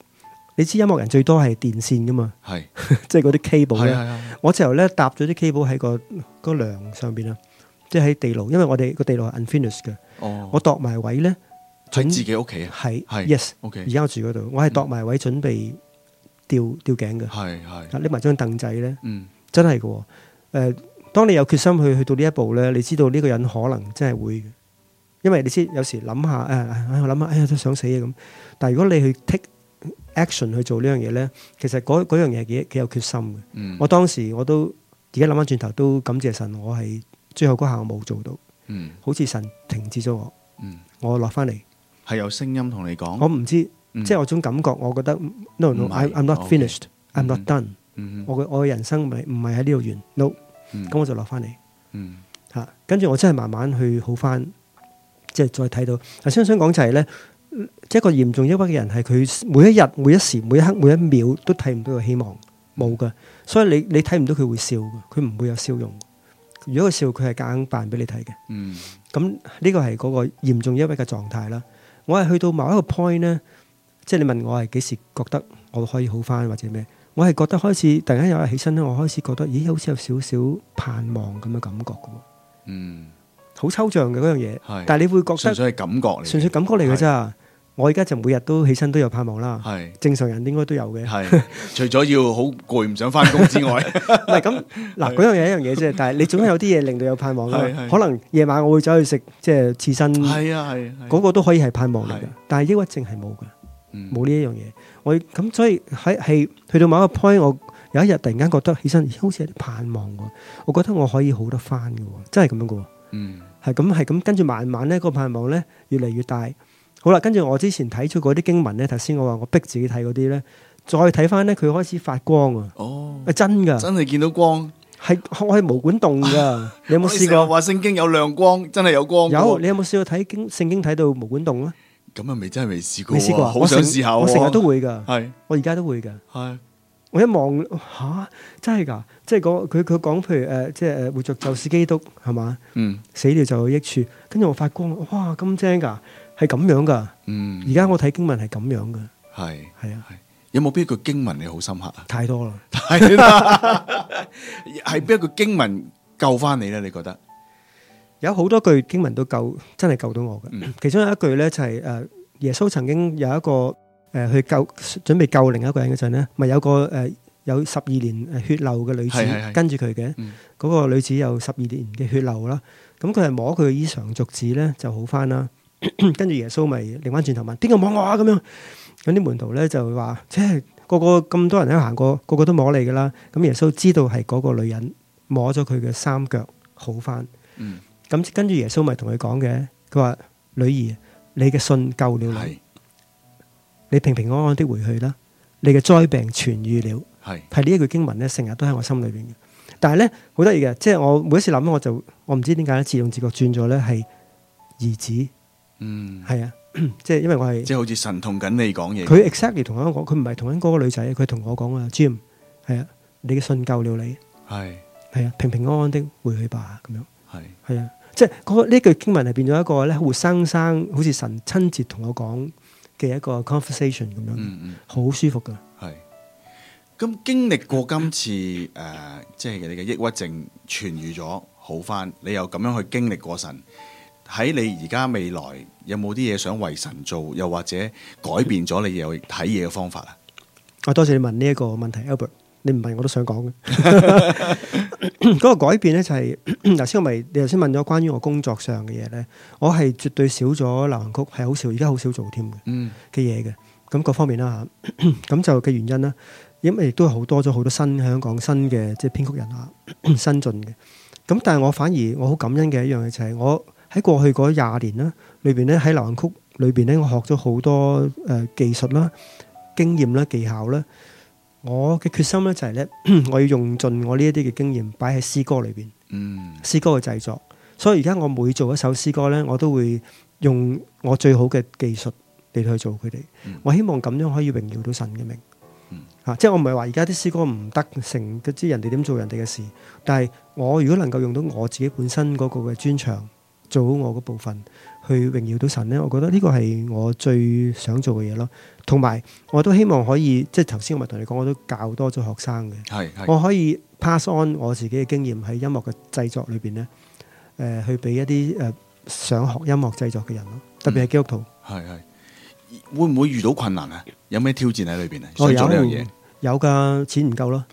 你知音樂人最多係電線噶嘛， 係即係嗰啲 cable 咧。 係我之後咧搭咗啲 cable 喺個梁上邊啊，即係喺地牢，因為我哋個地牢係 unfinished 嘅。 哦， 我度埋位咧， 喺自己屋企啊， 係係 yes。 OK， 而家我住嗰度，我係度埋位準備吊頸嘅， 係拎埋張凳仔咧， 嗯真係嘅喎。當你有決心去到呢一步咧，你知道呢個人可能真係會嘅，因為你知有時諗下我諗下，哎呀都想死啊咁。但係如果你去 take action 去做呢樣嘢咧，其實嗰樣嘢幾有決心嘅。 嗯， 我當時我都而家諗翻轉頭都感謝神，我係最後嗰下我冇做到， 嗯好似神停止咗我， 嗯， 我落翻嚟， 係有聲音同你講， 我唔知， 嗯即係我種感覺，我覺得 no 唔係 I'm not OK finished，I'm not done。 嗯我嘅人生唔係喺呢度完 no， 嗯咁我就落翻嚟嗯嚇，跟住我真係慢慢去好翻，即係再睇到。頭先我想講就係咧，即係一個嚴重抑鬱嘅人係佢每一日、每一時、每一刻、每一秒都睇唔到個希望，冇噶。所以你睇唔到佢會笑嘅，佢唔會有笑容。如果佢笑，佢係夾硬扮俾你睇嘅。 嗯咁呢個係嗰個嚴重抑鬱嘅狀態啦。我係去到某一個 point 咧，即係你問我係幾時覺得我可以好翻或者咩？我係覺得開始突然間有日起身咧，我開始覺得，咦，好似有少少盼望咁嘅感覺嘅喎。 嗯， 好抽象嘅嗰樣嘢， 係但係你會覺得純粹係感覺嚟， 純粹感覺嚟嘅咋。我而家就每日都起身都有盼望啦。 係正常人應該都有嘅。 係，除咗要好攰唔想翻工之外， 唔係咁嗱，嗰樣嘢一樣嘢啫。但係你總係有啲嘢令到有盼望啦係係。 可能夜晚我會走去食即係刺身， 係啊係， 嗰個都可以係盼望嚟嘅係。 但係抑鬱症係冇嘅， 嗯冇呢一樣嘢。我咁所以係去到某一個 point，我有一日突然間覺得起身，咦，好似有啲盼望喎。我覺得我可以好得翻嘅喎，真係咁樣嘅喎。 嗯係咁，跟住慢慢咧，個盼望咧越嚟越大。好啦，跟住我之前睇咗嗰啲經文咧，頭先我話我逼自己睇嗰啲咧，再睇翻咧，佢開始發光啊！ 哦， 真噶， 真係見到光， 係我係毛管動噶。你有冇試過？ 話聖經有亮光，真係有光㗎喎。 有，你有冇試過睇聖經睇到毛管動啊？ 咁啊，未真係未試過， 未試過啊， 好想試下喎。 我成日都會噶， 係我而家都會噶。 係我一望吓，真係㗎，即係佢講譬如即係活着就是基督係嘛， 嗯死了就有益處。跟住我發光，哇咁正㗎，係咁樣㗎。 嗯， 而家我睇經文係咁樣㗎， 係係啊， 有冇邊一句經文你好深刻啊？ 太多啦。 係啦，係邊一句經文救翻你咧？你覺得？ 有好多句經文都救，真係救到我嘅。 嗯其中有一句咧就係耶穌曾經有一個去準備救另一個人嗰陣咧，咪有個有12年血流嘅女子係跟住佢嘅， 嗯嗰個女子有12年嘅血流啦。咁佢係摸佢嘅衣裳續子咧就好翻啦。跟住耶穌咪擰翻轉頭問：邊個摸我啊？咁樣咁啲門徒咧就話：即係個個咁多人喺度行過，個個都摸你噶啦。咁耶穌知道係嗰個女人摸咗佢嘅三腳好翻。 嗯， 咁跟住耶穌咪同佢講嘅，佢話：女兒，你嘅信救了你， 係你平平安安的回去啦。你嘅災病痊癒了。 係係呢一句經文咧，成日都喺我心裏邊嘅。但係咧好得意嘅，即係我每一次諗我唔知點解咧，自動自覺轉咗咧係兒子。 嗯， 係啊，即係因為我係即係好似神同緊你講嘢。 佢 exactly 同我講，佢唔係同緊嗰個女仔，佢同我講啊 Jim， 係啊，你嘅信救了你， 係係啊，平平安安的回去吧，咁樣係係啊，即係呢句經文係變咗一個咧活生生，好似神親自同我講嘅一個 conversation 咁樣， 嗯好舒服噶。 係。咁經歷過今次即係你嘅抑鬱症痊癒咗好翻，你又咁樣去經歷過神。喺你而家未來有冇啲嘢想為神做，又或者改變咗你又睇嘢嘅方法啊？ 我多謝你問呢一個問題 Albert， 你唔問我都想講嘅。嗰個改變咧就係頭先你頭先問咗關於我工作上嘅嘢咧，我係絕對少咗流行曲，係好少，而家好少做添嘅嘅嘢嘅。咁各方面啦嚇，咁就嘅原因啦，因為亦都好多咗好多新香港新嘅即係編曲人啊，新進嘅。咁但係我反而我好感恩嘅一樣嘢就係我喺過去嗰20年啦，裏邊咧喺流行曲裏邊咧，我學咗好多技術啦、經驗啦、技巧啦。我嘅決心咧就係咧，我要用盡我呢一啲嘅經驗擺喺詩歌裏邊。詩歌嘅製作，所以而家我每做一首詩歌咧，我都會用我最好嘅技術嚟去做佢哋。我希望咁樣可以榮耀到神嘅名。即係我唔係話而家啲詩歌唔得成，知人哋點做人哋嘅事。但係我如果能夠用到我自己本身嗰個嘅專長。 做好我嗰部分，去榮耀到神咧。我覺得呢個係我最想做嘅嘢咯。同埋我都希望可以，即係頭先我咪同你講，我都教多咗學生嘅。我可以 pass on 我自己嘅經驗喺音樂嘅製作裏邊咧，去俾一啲想學音樂製作嘅人咯，特別係基督徒。 會唔會遇到困難啊？有咩挑戰喺裏邊啊？想做呢樣嘢？ 有㗎，錢唔夠咯。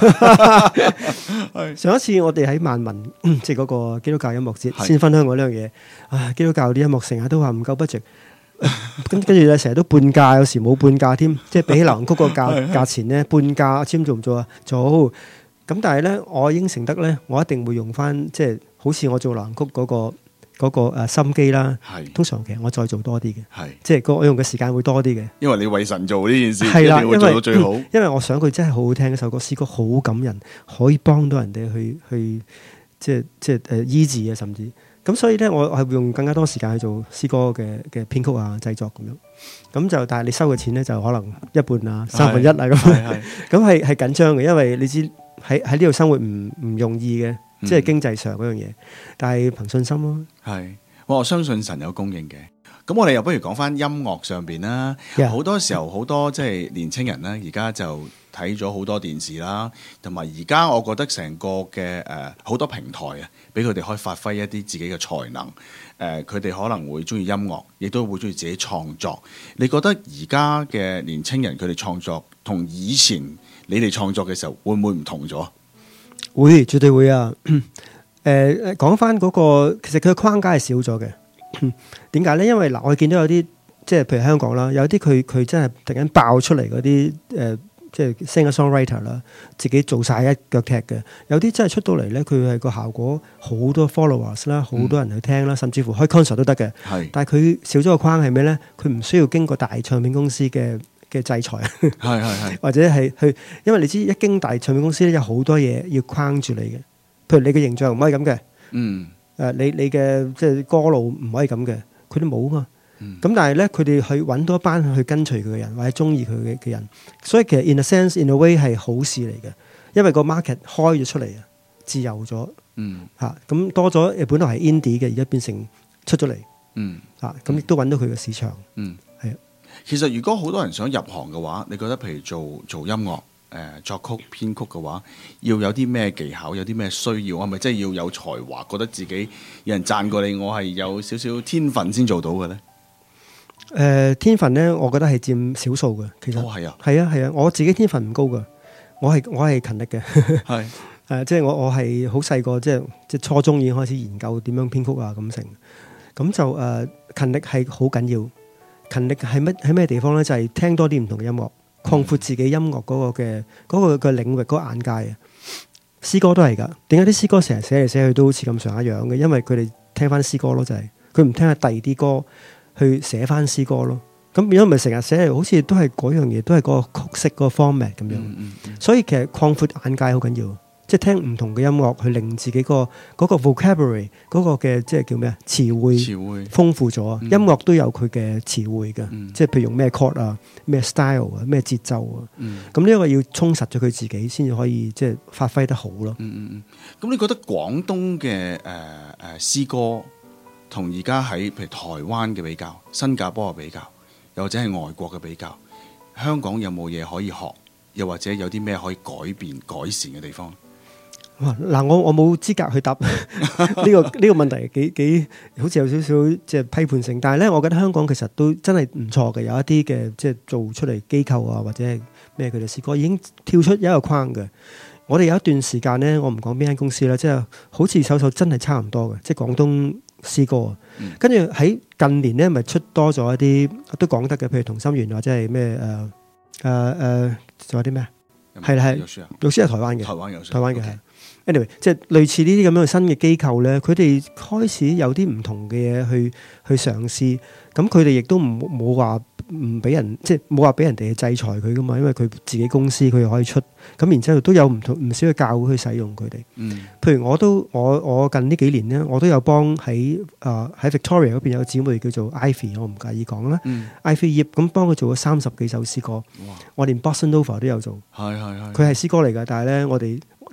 上一次我哋喺萬民，即係嗰個基督教音樂節，先分享過呢樣嘢。基督教啲音樂成日都話唔夠 budget，跟住咧成日都半價，有時冇半價添，即係比起流行曲個價錢咧半價。簽做唔做啊？做。咁但係咧，我應承得咧，我一定會用翻，即係好似我做流行曲嗰個心機啦。通常其實我再做多啲嘅，即係我用嘅時間會多啲嘅。因為你為神做呢件事，一定會做到最好。因為我想佢真係好好聽，嗰首歌詩歌好感人，可以幫到人哋去即係醫治啊，甚至咁。所以咧，我係會用更加多時間去做詩歌嘅編曲啊、製作咁樣。咁就但係你收嘅錢咧，就可能一半啊、三分一啊咁。咁係緊張嘅，因為你知喺呢度生活唔容易嘅。即係經濟上嗰樣嘢，但係憑信心咯。我相信神有供應嘅。咁我哋又不如講翻音樂上邊啦。好多時候好多即係年青人咧，而家就睇咗好多電視啦，同埋而家我覺得成個嘅好多平台啊，俾佢哋可以發揮一啲自己嘅才能。佢哋可能會中意音樂，亦都會中意自己創作。你覺得而家嘅年青人佢哋創作同以前你哋創作嘅時候會唔會唔同咗？會，絕對會啊！講翻嗰個，其實佢嘅框架係少咗嘅。點解咧？因為嗱，我見到有啲即係譬如香港啦，有啲佢真係突然間爆出嚟嗰啲即係 singer-songwriter 啦，自己做晒一腳踢嘅。有啲真係出到嚟咧，佢係個效果好多 followers 啦，好多人去聽啦，甚至乎開 concert 都得嘅。但係佢少咗個框係咩咧？佢唔需要經過大唱片公司嘅制裁，或者係去，因為你知一經大唱片公司咧，有好多嘢要框住你嘅，譬如你嘅形象唔可以咁嘅，你嘅即係歌路唔可以咁嘅，佢都冇啊嘛。咁但係咧，佢哋去揾到一班去跟隨佢嘅人，或者中意佢嘅人，所以其實 in a sense in a way 係好事嚟嘅，因為個 market 開咗出嚟啊，自由咗，咁多咗本來係 indie 嘅，而家變成出咗嚟，咁亦都揾到佢嘅市場，係。其實如果好多人想入行嘅話，你覺得譬如做音樂作曲編曲嘅話，要有啲咩技巧，有啲咩需要？係咪真係要有才華？覺得自己有人讚過你，我係有少少天分先做到嘅咧？天分咧，我覺得係佔少數嘅。其實係啊，我自己天分唔高嘅，我係勤力嘅，係即係我係好細個，即係初中已經開始研究點樣編曲啊咁成，咁就勤力係好緊要。勤力係喺咩地方咧？就係聽多啲唔同嘅音樂，擴闊自己音樂嗰個領域嗰個眼界啊！詩歌都係㗎。點解啲詩歌成日寫嚟寫去都好似咁上下樣嘅？因為佢哋聽翻詩歌咯，就係佢唔聽下第二啲歌去寫翻詩歌咯。咁變咗咪成日寫嚟好似都係嗰樣嘢，都係嗰個曲式嗰個 format 咁樣。所以其實擴闊眼界好緊要。即係聽唔同嘅音樂，去令自己嗰個 vocabulary 嗰個嘅即係叫咩啊？詞彙豐富咗。音樂都有佢嘅詞彙嘅，即係譬如用咩 chord 啊、咩 style 啊、咩節奏啊。咁呢個要充實咗佢自己，先至可以即係發揮得好咯。咁你覺得廣東嘅詩歌同而家喺譬如台灣嘅比較、新加坡嘅比較，又或者係外國嘅比較，香港有冇嘢可以學？又或者有啲咩可以改變、改善嘅地方？嗱，我冇資格去答呢個問題，幾好似有少少即係批判性。但係咧，我覺得香港其實都真係唔錯嘅，有一啲嘅即係做出嚟機構啊，或者係咩佢哋詩歌已經跳出一個框嘅。我哋有一段時間咧，我唔講邊間公司啦，即係好似首真係差唔多嘅，即係廣東詩歌。跟住喺近年咧，咪出多咗一啲都講得嘅，譬如同心圓或者係咩仲有啲咩？係律師係台灣嘅，台灣嘅係。Anyway， 即係類似呢啲咁樣嘅新嘅機構咧，佢哋開始有啲唔同嘅嘢去嘗試。咁佢哋亦都冇話唔俾人，即係冇話俾人哋去制裁佢噶嘛。因為佢自己公司佢又可以出。咁然之後都有唔少嘅教會去使用佢哋。譬如我近呢幾年咧，我都有幫喺 Victoria 嗰邊有個姊妹叫做 Ivy， 我唔介意講啦。Ivy 葉咁幫佢做咗30幾首詩歌。我連 Bossa Nova 都有做。佢係詩歌嚟㗎，但係咧我哋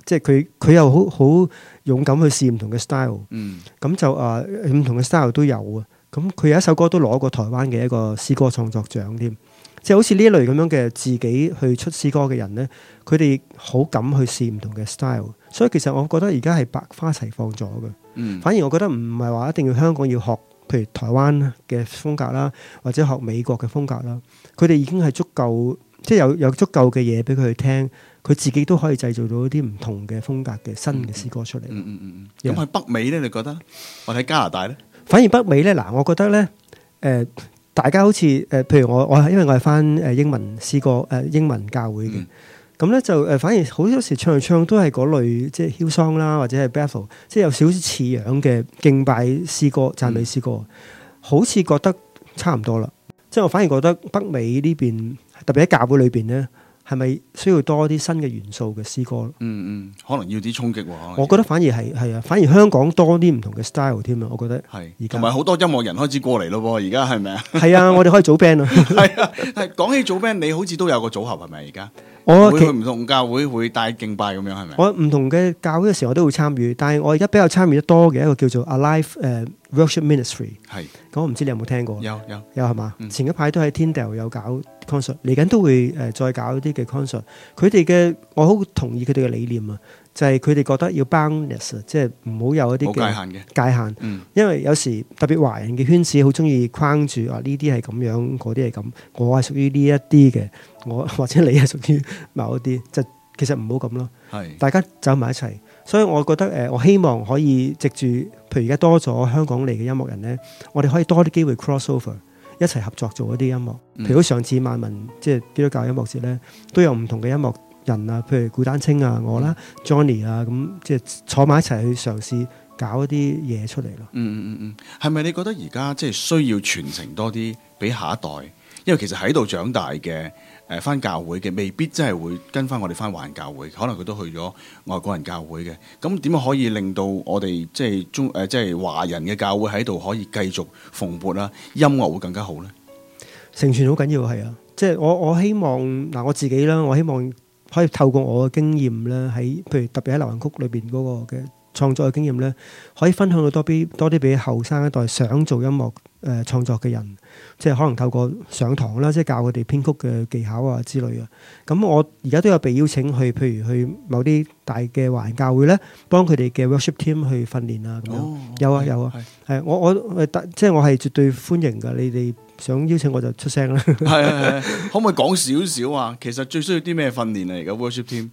即係佢又好勇敢去試唔同嘅 style。咁就唔同嘅 style 都有啊。咁佢有一首歌都攞過台灣嘅一個詩歌創作獎添。即係好似呢一類咁樣嘅自己去出詩歌嘅人咧，佢哋好敢去試唔同嘅 style。所以其實我覺得而家係百花齊放咗嘅。反而我覺得唔係話一定要香港要學，譬如台灣嘅風格啦，或者學美國嘅風格啦。佢哋已經係足夠，即係有足夠嘅嘢俾佢去聽，佢自己都可以製造到一啲唔同嘅風格嘅新嘅詩歌出嚟。 咁喺北美咧，你覺得？或者喺加拿大咧？ 反而北美咧，嗱，我覺得咧，大家好似譬如我因為我係翻英文詩歌英文教會嘅，咁咧就反而好多時唱都係嗰類即係 Hillsong 啦，或者係 Bethel， 即係有少少似樣嘅敬拜詩歌、讚美詩歌，好似覺得差唔多啦。即係我反而覺得北美呢邊，特別喺教會裏邊咧，係咪需要多啲新嘅元素嘅詩歌？ 可能要啲衝擊喎。 我覺得反而係啊，反而香港多啲唔同嘅 style 添啊！我覺得係，同埋好多音樂人開始過嚟咯喎，而家係咪啊？ 係啊，我哋可以組 band 啊！ 係啊，係講起組 band，你好似都有個組合係咪而家？會去唔同教會會帶敬拜咁樣係咪？我唔同嘅教會嘅時候我都會參與，但係我而家比較參與得多嘅一個叫做 Alive Worship Ministry。係，咁我唔知你有冇聽過？有係嘛？前一排都喺 Tyndale 有搞 concert， 嚟緊都會再搞啲嘅 concert。佢哋嘅我好同意佢哋嘅理念啊，就係佢哋覺得要 boundless， 即係唔好有一啲嘅界限。因為有時特別華人嘅圈子好中意框住呢啲係咁樣，嗰啲係咁，我係屬於呢一啲嘅，我或者你係屬於某一啲，就其實唔好咁咯。大家走埋一齊。所以我覺得我希望可以藉住，譬如而家多咗香港嚟嘅音樂人咧，我哋可以多啲機會 cross over， 一齊合作做一啲音樂。譬如上次萬民即係基督教音樂節咧，都有唔同嘅音樂人啊，譬如顧丹青啊、我啦、Johnny 啊，咁即係坐埋一齊去嘗試搞一啲嘢出嚟咯。 係咪你覺得而家即係需要傳承多啲俾下一代？因為其實喺度長大嘅返教會嘅，未必真係會跟翻我哋返華人教會，可能佢都去咗外國人教會嘅。咁點樣可以令到我哋即係華人嘅教會喺度可以繼續蓬勃啦，音樂會更加好呢？ 承傳好緊要係啊！即係我希望嗱我自己啦，我希望可以透過我嘅經驗咧，喺譬如特別喺流行曲裏邊嗰個嘅創作嘅經驗咧，可以分享到多啲俾後生一代想做音樂創作嘅人，即係可能透過上堂啦，即係教佢哋編曲嘅技巧啊之類啊。咁我而家都有被邀請去，譬如去某啲大嘅華人教會咧，幫佢哋嘅 worship team 去訓練啊咁樣。有啊，係我即係我係絕對歡迎㗎。你哋想邀請我就出聲啦。 係，可唔可以講少少啊？其實最需要啲咩訓練啊？而家 worship team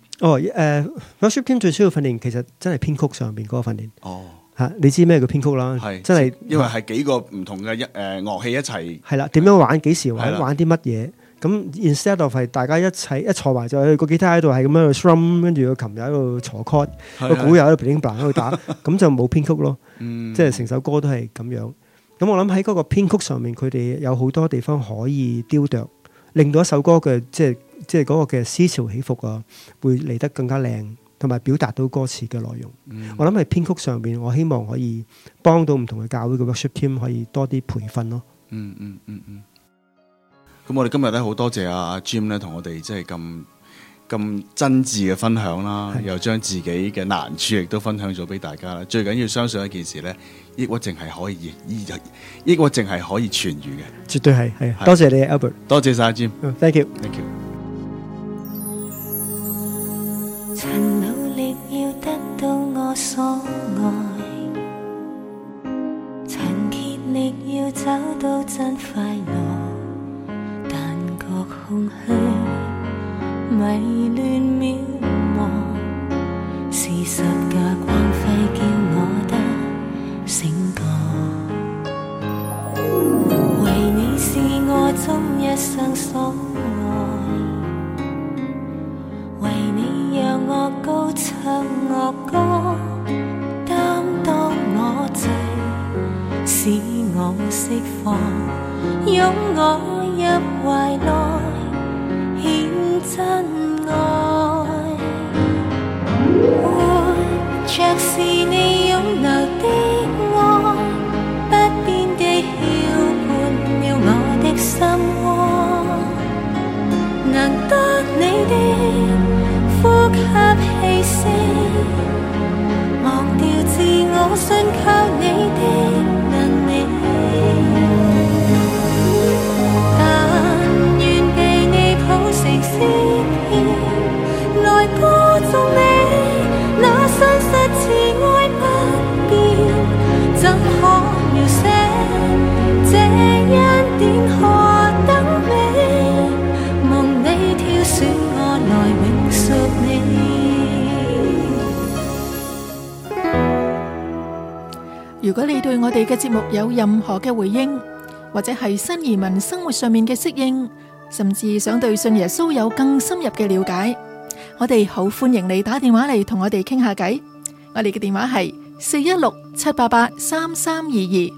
worship team 最需要訓練，其實真係編曲上邊嗰個訓練。你知咩叫編曲啦？真係因為係幾個唔同嘅樂器一齊。係啦，點樣玩？幾時玩？玩啲乜嘢？咁 instead of 係大家一齊一坐埋就個吉他喺度係咁樣去 strum， 跟住個琴又喺度鋤 chord， 個鼓又喺度 bling bling 喺度打，咁就冇編曲咯。即係成首歌都係咁樣。咁我諗喺嗰個編曲上面，佢哋有好多地方可以雕琢，令到一首歌嘅即係嗰個嘅思潮起伏啊，會嚟得更加靚。同埋表達到歌詞嘅內容，我諗喺編曲上邊，我希望可以幫到唔同嘅教會嘅 worship team 可以多啲培訓咯。 咁我哋今日咧好多謝阿 Jim 咧，同我哋即係咁真摯嘅分享啦，又將自己嘅難處亦都分享咗俾大家啦。最緊要相信一件事咧，抑鬱症係可以抑鬱症係可以痊愈嘅， 絕對係。多謝你 Albert， 多謝晒 Jim，Thank you。 曾努力要得到我所愛，曾竭力要找到真快樂，但覺空虛迷亂渺茫，是十架光輝叫我得醒覺，為你是我終一生所讓我高唱樂歌，擔當我罪，使我釋放，擁我入懷內，獻真愛。活着是你擁留的愛，不變地澆灌了我的心窩，能得你的呼吸氣息。 信靠你的能力，但願被你抱成詩篇，來歌頌你那信實慈愛不變，怎可描寫這恩典何等美，夢你挑選我來永屬你。 如果你對我哋嘅節目有任何嘅回應，或者係新移民生活上面嘅適應，甚至想對信耶穌有更深入嘅了解，我哋好歡迎你打電話嚟同我哋傾下偈。我哋嘅電話係416-788-3322。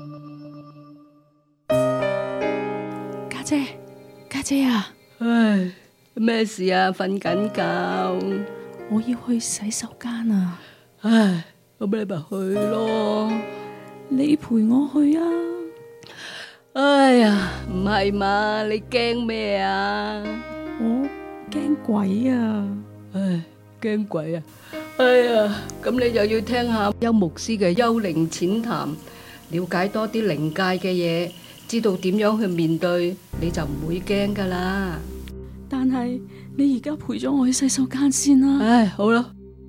家姐啊， 唉，咩事啊？瞓緊覺。 我要去洗手間啊。 唉，咁你咪去咯。 你陪我去啊。 哎呀，唔係嘛？你驚咩啊？ 我驚鬼啊。 唉，驚鬼啊！哎呀，咁你就要聽下邱牧師嘅幽靈淺談，了解多啲靈界嘅嘢，知道點樣去面對，你就唔會驚噶啦。 但係你而家陪咗我去洗手間先啦。 唉，好啦。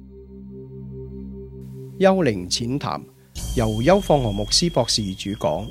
幽靈淺談由邱放學牧師博士主講。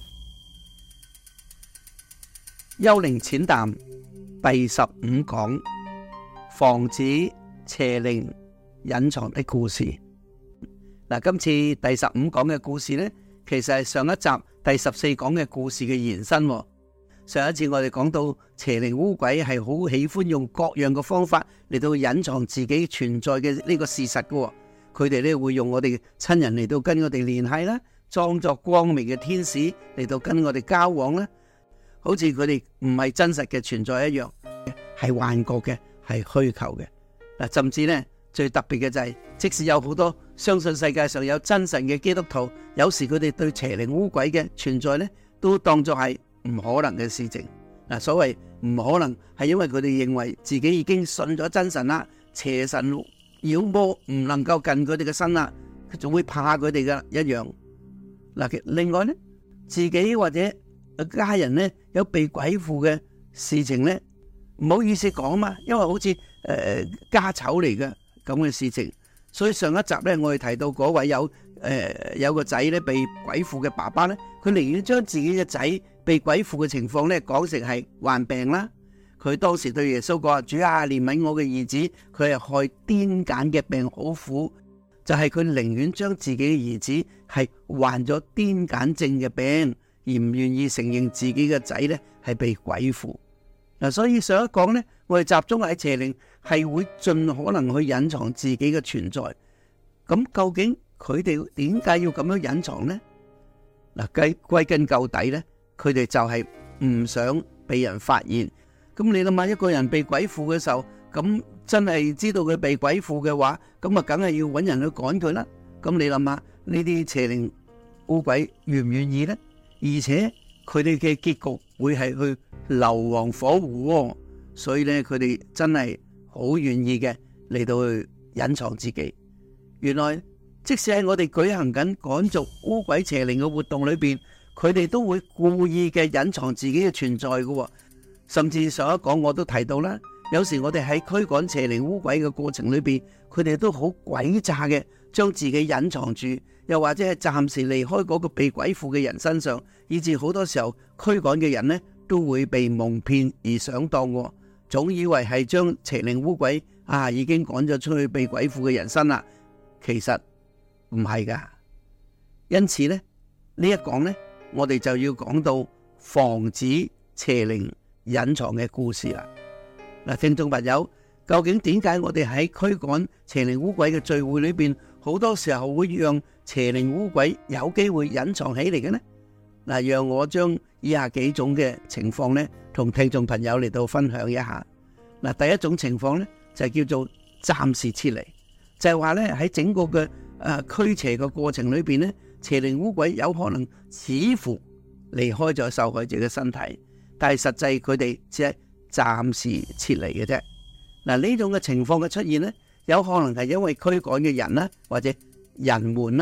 幽靈淺談第15講，防止邪靈隱藏的故事。嗱，今次第15講嘅故事呢，其實係上一集第14講嘅故事嘅延伸。上一次我哋講到邪靈污鬼係好喜歡用各樣嘅方法嚟到隱藏自己存在嘅呢個事實嘅。佢哋咧會用我哋親人嚟到跟我哋聯繫啦，裝作光明嘅天使嚟到跟我哋交往啦，好似佢哋唔係真實嘅存在一樣，係幻覺嘅，係虛構嘅。嗱，甚至呢，最特別嘅就係，即使有好多相信世界上有真神嘅基督徒，有時佢哋對邪靈污鬼嘅存在呢，都當作係唔可能嘅事情。嗱，所謂唔可能係因為佢哋認為自己已經信咗真神啦，邪神妖魔唔能夠近佢哋嘅身啦，佢仲會怕佢哋嘅一樣。嗱，另外呢，自己或者家人呢，有被鬼附嘅事情呢，唔好意思講嘛，因為好似家醜嚟嘅咁嘅事情。所以上一集呢，我哋提到嗰位有個仔呢被鬼附嘅爸爸呢，佢寧願將自己嘅仔被鬼附嘅情況呢講成係患病啦。佢當時對耶穌講：主啊，憐憫我嘅兒子，佢係害癲癇嘅病好苦，就係佢寧願將自己嘅兒子係患咗癲癇症嘅病，而唔願意承認自己嘅仔呢係被鬼附。嗱，所以上一講呢，我哋集中喺邪靈係會盡可能去隱藏自己嘅存在。咁究竟佢哋點解要咁樣隱藏呢？嗱，歸根究底呢，佢哋就係唔想被人發現。咁你諗下，一個人被鬼附嘅時候，咁真係知道佢被鬼附嘅話，咁啊梗係要揾人去趕佢啦。咁你諗下，呢啲邪靈污鬼願唔願意呢？而且佢哋嘅結局會係去硫磺火湖喎，所以咧佢哋真係好願意嘅嚟到去隱藏自己。原來即使喺我哋舉行緊趕逐污鬼邪靈嘅活動裏邊，佢哋都會故意嘅隱藏自己嘅存在嘅。甚至上一講我都提到啦，有時我哋喺驅趕邪靈污鬼嘅過程裏邊，佢哋都好詭詐嘅，將自己隱藏住，又或者係暫時離開嗰個被鬼附嘅人身上，以致好多時候驅趕嘅人呢都會被蒙騙而上當，總以為係將邪靈污鬼已經趕咗出去被鬼附嘅人身啦，其實唔係噶。因此呢，呢一講呢，我哋就要講到防止邪靈隱藏嘅故事啦。嗱，聽眾朋友，究竟點解我哋喺驅趕邪靈污鬼嘅聚會裏邊，好多時候會讓邪靈污鬼有機會隱藏起嚟嘅呢？嗱，讓我將以下幾種嘅情況呢，同聽眾朋友嚟到分享一下。嗱，第一種情況呢，就叫做暫時撤離，就係話呢，喺整個嘅驅邪嘅過程裏邊呢，邪靈污鬼有可能似乎離開咗受害者嘅身體，但係實際佢哋只係暫時撤離嘅啫。嗱，呢種嘅情況嘅出現呢，有可能係因為驅趕嘅人啦，或者人們啦，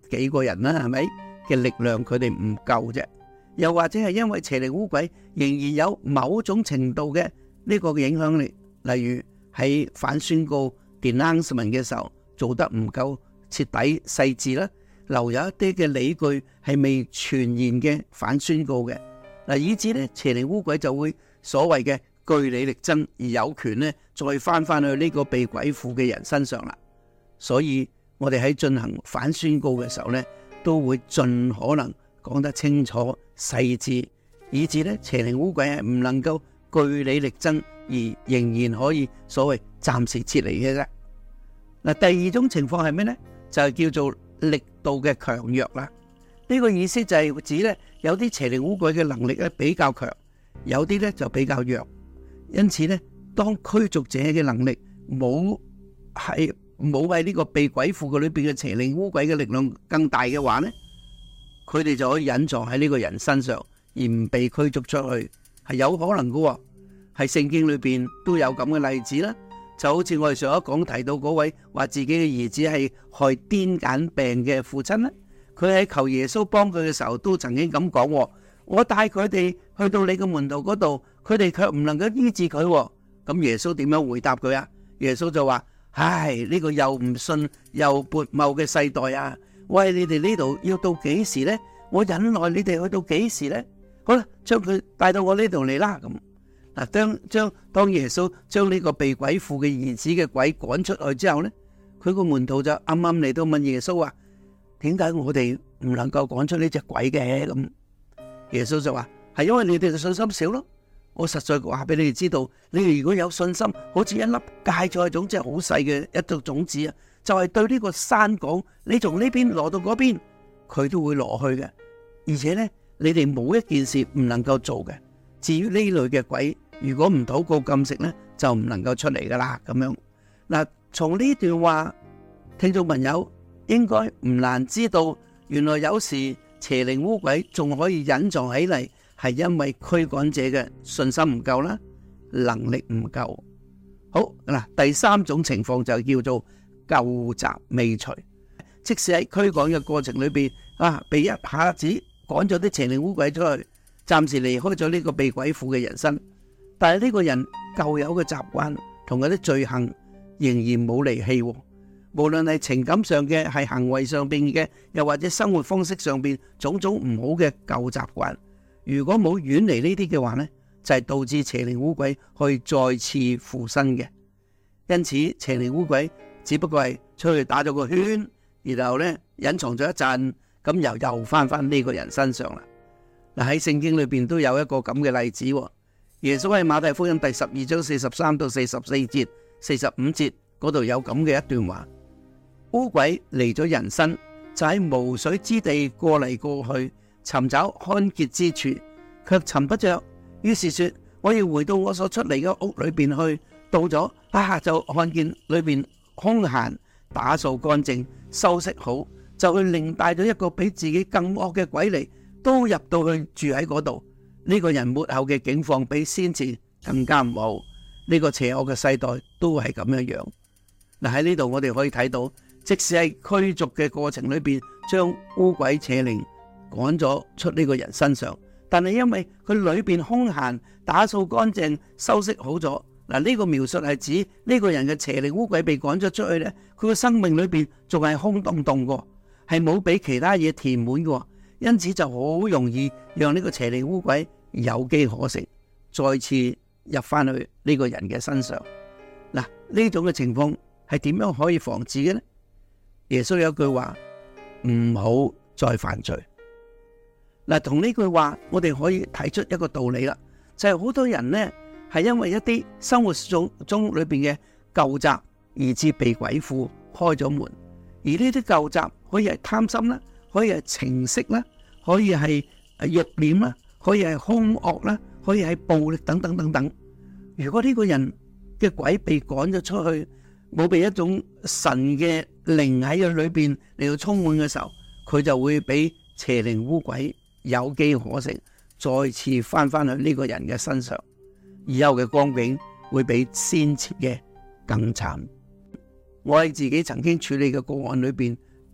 幾個人啦，係咪嘅力量佢哋唔夠啫？又或者係因為邪靈污鬼仍然有某種程度嘅呢個影響力，例如喺反宣告 denouncement 嘅時候做得唔夠徹底細緻啦，留有一啲嘅理據係未全然嘅反宣告嘅，嗱，以至呢邪靈污鬼就會所謂嘅據理力爭，而有權呢再翻去呢個被鬼附嘅人身上啦。所以我哋喺進行反宣告嘅時候呢，都會盡可能講得清楚細緻，以至呢邪靈污鬼係唔能夠據理力爭，而仍然可以所謂暫時撤離嘅啫。嗱，第二種情況係咩呢？就係叫做力度嘅強弱啦。呢個意思就係指呢，有啲邪靈污鬼嘅能力咧比較強，有啲呢就比較弱。因此呢，當驅逐者嘅能力冇喺呢個被鬼附嘅裏邊嘅邪靈污鬼嘅力量更大嘅話呢，佢哋就可以隱藏喺呢個人身上，而唔被驅逐出去，係有可能嘅。喺聖經裏邊都有咁嘅例子啦，就好似我哋上一講提到嗰位話自己嘅兒子係害癲癇病嘅父親咧，佢喺求耶穌幫佢嘅時候都曾經咁講：我帶佢哋去到你嘅門徒嗰度，佢哋卻唔能夠醫治佢。咁耶穌點樣回答佢啊？耶穌就話：唉，呢個又唔信又悖謬嘅世代啊！喂，你哋呢度要到幾時呢？我忍耐你哋去到幾時呢？好啦，將佢帶到我呢度嚟啦。咁嗱，當耶穌將呢個被鬼附嘅兒子嘅鬼趕出去之後呢，佢個門徒就啱啱嚟到問耶穌話：點解我哋唔能夠趕出呢隻鬼嘅？咁耶穌就話：係因為你哋嘅信心少咯。我實在話俾你哋知道，你哋如果有信心，好似一粒芥菜種，即係好細嘅一粒種子啊，就係對呢個山講：你從呢邊挪到嗰邊，佢都會挪去嘅。而且呢，你哋冇一件事唔能夠做嘅。至於呢類嘅鬼，如果唔禱告禁食呢，就唔能夠出嚟噶啦。咁樣嗱，從呢段話，聽眾朋友應該唔難知道，原來有時邪靈污鬼仲可以隱藏起嚟，係因為驅趕者嘅信心唔夠啦，能力唔夠。好嗱，第三種情況就叫做舊習未除，即使喺驅趕嘅過程裏邊被一下子趕咗啲邪靈污鬼出去，暫時離開咗呢個被鬼附嘅人生，但係呢個人舊有嘅習慣同嗰啲罪行仍然冇離棄，無論係情感上嘅，係行為上邊嘅，又或者生活方式上邊種種唔好嘅舊習慣，如果冇遠離呢啲嘅話呢，就係導致邪靈污鬼可以再次附身嘅。因此邪靈污鬼只不過係出去打咗個圈，然後呢隱藏咗一陣，咁又翻呢個人身上啦。嗱，喺聖經裏邊都有一個咁嘅例子，耶穌喺馬太福音第12章43到44節、45節嗰度有咁嘅一段話：污鬼離咗人身，就喺無水之地過嚟過去，尋找看歇之處，卻尋不着。於是說：我要回到我所出嚟嘅屋裏邊去。到咗就看見裏邊空閒，打掃乾淨，收拾好，就去另帶咗一個比自己更惡嘅鬼嚟，都入到去住喺嗰度。呢個人末後嘅境況比先前更加唔好。呢個邪惡嘅世代都係咁樣樣。嗱，喺呢度我哋可以睇到，即使係驅逐嘅過程裏邊，將污鬼邪靈趕咗出呢個人身上，但係因為佢裏邊空閒，打掃乾淨，收拾好咗。嗱，呢個描述係指呢個人嘅邪靈污鬼被趕咗出去呢，佢個生命裏邊仲係空洞洞嘅，係冇俾其他嘢填滿嘅，因此就好容易讓呢個邪靈污鬼有機可乘，再次入翻去呢個人嘅身上。嗱，呢種嘅情況係點樣可以防止嘅呢？耶穌有句話：唔好再犯罪。嗱，同呢句話我哋可以提出一個道理啦，就係好多人呢，係因為一啲生活中裏邊嘅舊習，而致被鬼附開咗門。而呢啲舊習可以係貪心啦，可以係情色啦，可以係慾念啦，可以係兇惡啦，可以係暴力等等等等。如果呢個人嘅鬼被趕咗出去，冇被一種神嘅靈喺佢裏邊嚟到充滿嘅時候，佢就會俾邪靈污鬼有機可乘，再次翻去呢個人嘅身上。以後嘅光景會比先前嘅更慘。我喺自己曾經處理嘅個案裏邊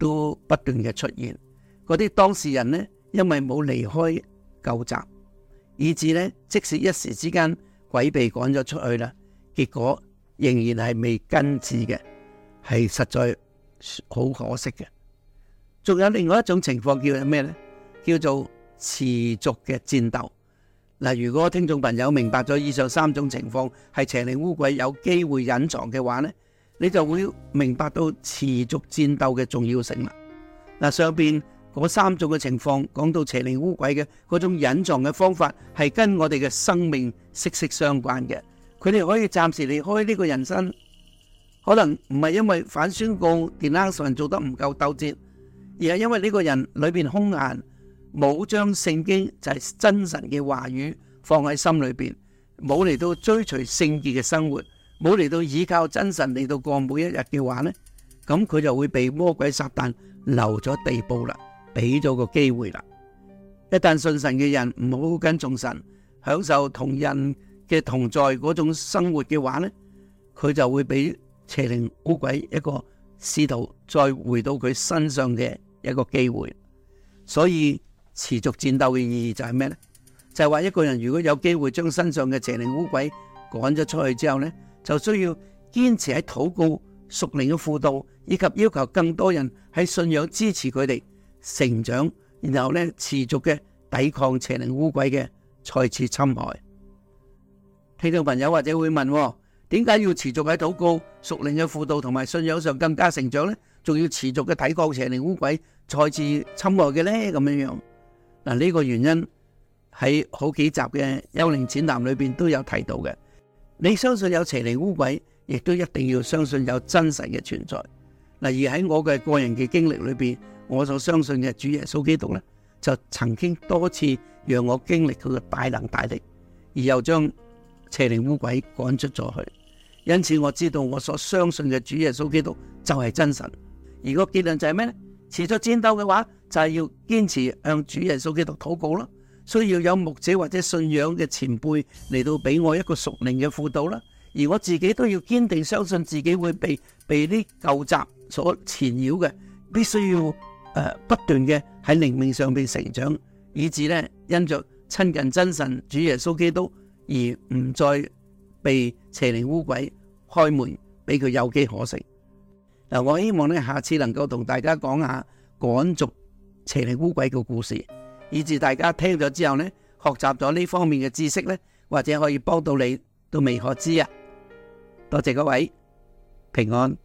都不斷嘅出現。嗰啲當事人呢，因為冇離開舊宅，以致呢，即使一時之間鬼被趕咗出去啦，結果仍然係未根治嘅，係實在好可惜嘅。仲有另外一種情況叫做咩呢？叫做持續嘅戰鬥。嗱，如果聽眾朋友明白咗以上3種情況係邪靈污鬼有機會隱藏嘅話呢，你就會明白到持續戰鬥嘅重要性啦。嗱，上邊嗰3種嘅情況講到邪靈污鬼嘅嗰種隱藏嘅方法係跟我哋嘅生命息息相關嘅。佢哋可以暫時離開呢個人生，可能唔係因為反宣告denouncement做得唔夠鬥節，而係因為呢個人裏邊空閒，冇將聖經就係真神嘅話語放喺心裏邊，冇嚟到追隨聖潔嘅生活，冇嚟到依靠真神嚟到過每一日嘅話呢，咁佢就會被魔鬼撒旦留咗地步啦，俾咗個機會啦。一旦信神嘅人唔好好跟從神，享受同人嘅同在嗰種生活嘅話呢，佢就會俾邪靈污鬼一個試圖再回到佢身上嘅一個機會。所以持續戰鬥嘅意義就係咩呢？就係話一個人如果有機會將身上嘅邪靈污鬼趕咗出去之後呢，就需要堅持喺禱告、屬靈嘅輔導，以及要求更多人喺信仰支持佢哋成長，然後呢持續嘅抵抗邪靈污鬼嘅再次侵害。聽眾朋友或者會問，點解要持續喺禱告、屬靈嘅輔導同埋信仰上更加成長呢？仲要持續嘅抵抗邪靈污鬼再次侵害嘅呢？咁樣樣嗱，呢個原因喺好幾集嘅幽靈淺談裏邊都有提到嘅。你相信有邪靈污鬼，亦都一定要相信有真神嘅存在。嗱，而喺我嘅個人嘅經歷裏邊，我所相信嘅主耶穌基督呢，就曾經多次讓我經歷佢嘅大能大力，而又將邪靈污鬼趕出咗去。因此我知道我所相信嘅主耶穌基督就係真神。而個結論就係咩呢？持續戰鬥嘅話，就係要堅持向主耶穌基督禱告啦。需要有牧者或者信仰嘅前輩嚟到俾我一個屬靈嘅輔導啦。而我自己都要堅定相信自己會被啲舊習所纏繞嘅，必須要不斷嘅喺靈命上邊成長，以致呢因着親近真神主耶穌基督而唔再被邪靈污鬼開門俾佢有機可乘。嗱，我希望呢下次能夠同大家講下趕逐邪靈污鬼嘅故事，以致大家聽咗之後呢，學習咗呢方面嘅知識呢，或者可以幫到你都未可知啊！多謝各位，平安。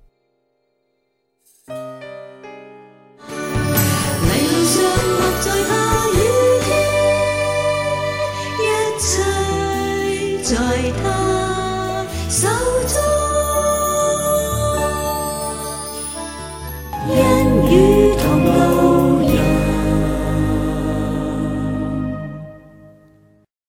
在他手中，恩與同路。